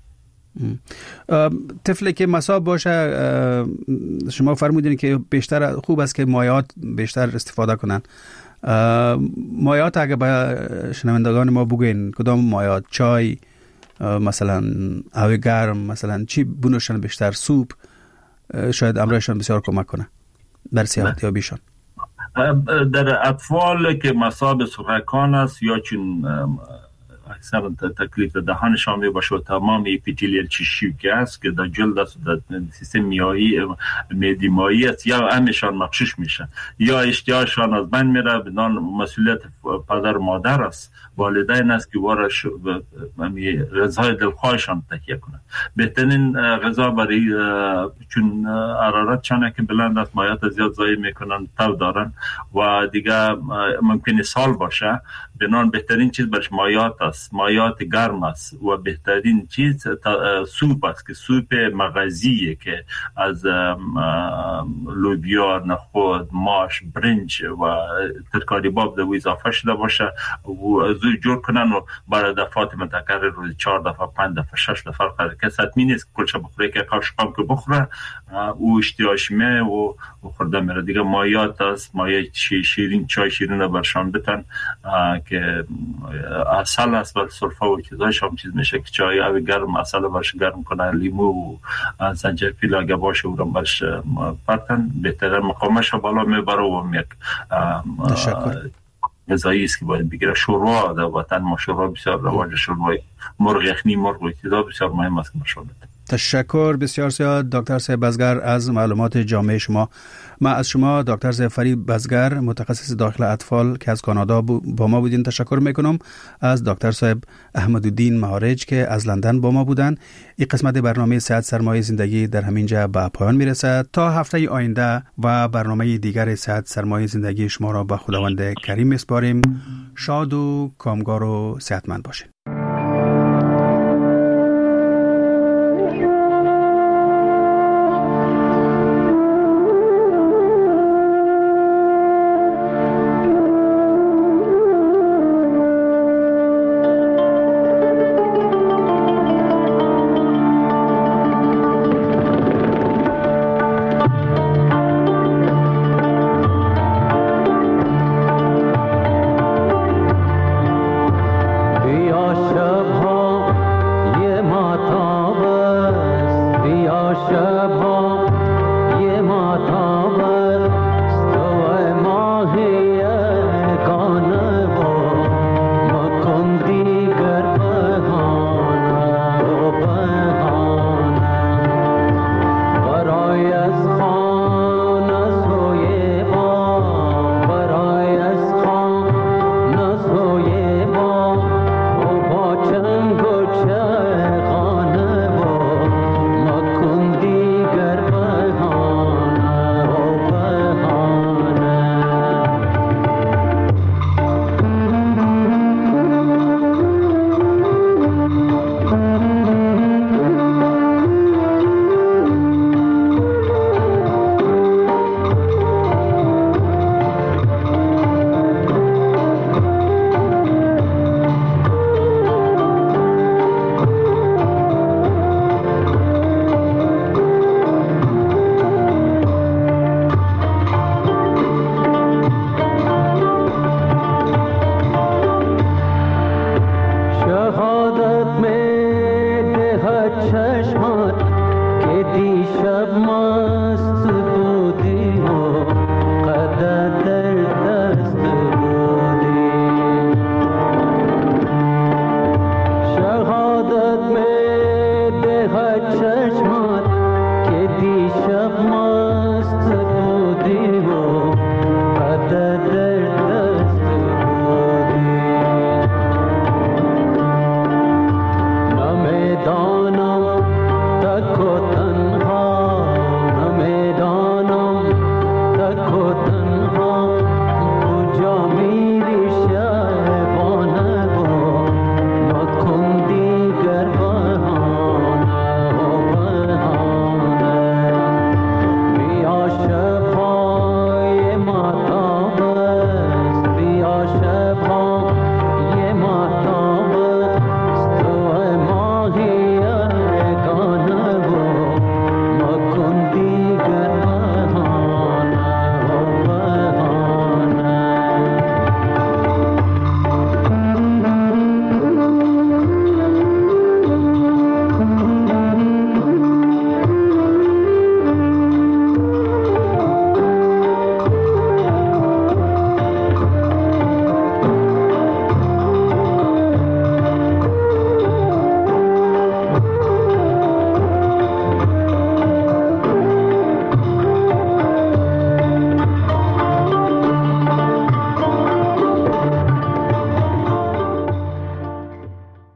طفلی که مصاب باشه، شما فرمودین که بیشتر خوب است که مایعات بیشتر استفاده کنن. مایعات اگه به شنوندگان ما بگوین کدام مایعات، چای مثلا آب گرم، مثلا چی بنوشن بیشتر، سوپ، شاید امرایشان بسیار کمک کنه در صحت یابیشان. در اطفال که مصاب سرطان است یا چون اکثر تکلیف دهانشان می باشه و تمام اپیتلیل چشمی که است که در جلد است، در سیستم میایی معده مایی است، یا همشان مغشوش میشه یا اشتهاشان از بین میره. بدان مسئولیت پدر و مادر است، والدین است که وارش غذای دلخواهشان تهیه کنند. بهترین غذا برای چون حرارت چانه که بلند است، مایعات زیاد ضایع میکنن، تو دارن و دیگه ممکنه سال باشه. بنان بهترین چیز برش مایعات است، مایعات گرم است و بهترین چیز سوپ است که سوپ مغزیه که از لوبیا، نخود، ماش، برنج و ترکاری باب دو اضافه شده باشه و زود جور کنن و برای دفعات متکرر روز چهار دفعه، پنج دفعه، شش دفعه قرار که حتمی نیست کلش بخوره که قاشقام که بخوره او اشتیاش می و خورده میره. دیگه مایعات است، مایع شیرین، چای شیرین برشان بتن که عسل است بر سرفه و چیزایش هم چیز میشه که چای آب گرم عسل برش گرم کنه، لیمو و زنجفیل اگه باشه او رو برش پرتن، بهتره مقامش بالا میبره و یک غذایی است که باید بگیره. شوروا در وطن ما شوروا بسیار رواج، شوروای مرغ یخنی، مرغ و چیزا بسیار مهم است که مشروب بده. تشکر بسیار زیاد دکتر صاحب بزگر از معلومات جامع شما. ما از شما دکتر صاحب فرید بزگر، متخصص داخل اطفال که از کانادا با ما بودین تشکر میکنم. از دکتر صاحب احمدالدین مهارج که از لندن با ما بودن. این قسمت برنامه صحت سرمایه زندگی در همینجا به پایان میرسه. تا هفته آینده و برنامه دیگر صحت سرمایه زندگی شما را به خداوند کریم میسپاریم. شاد و کامگار و صحتمند باشین.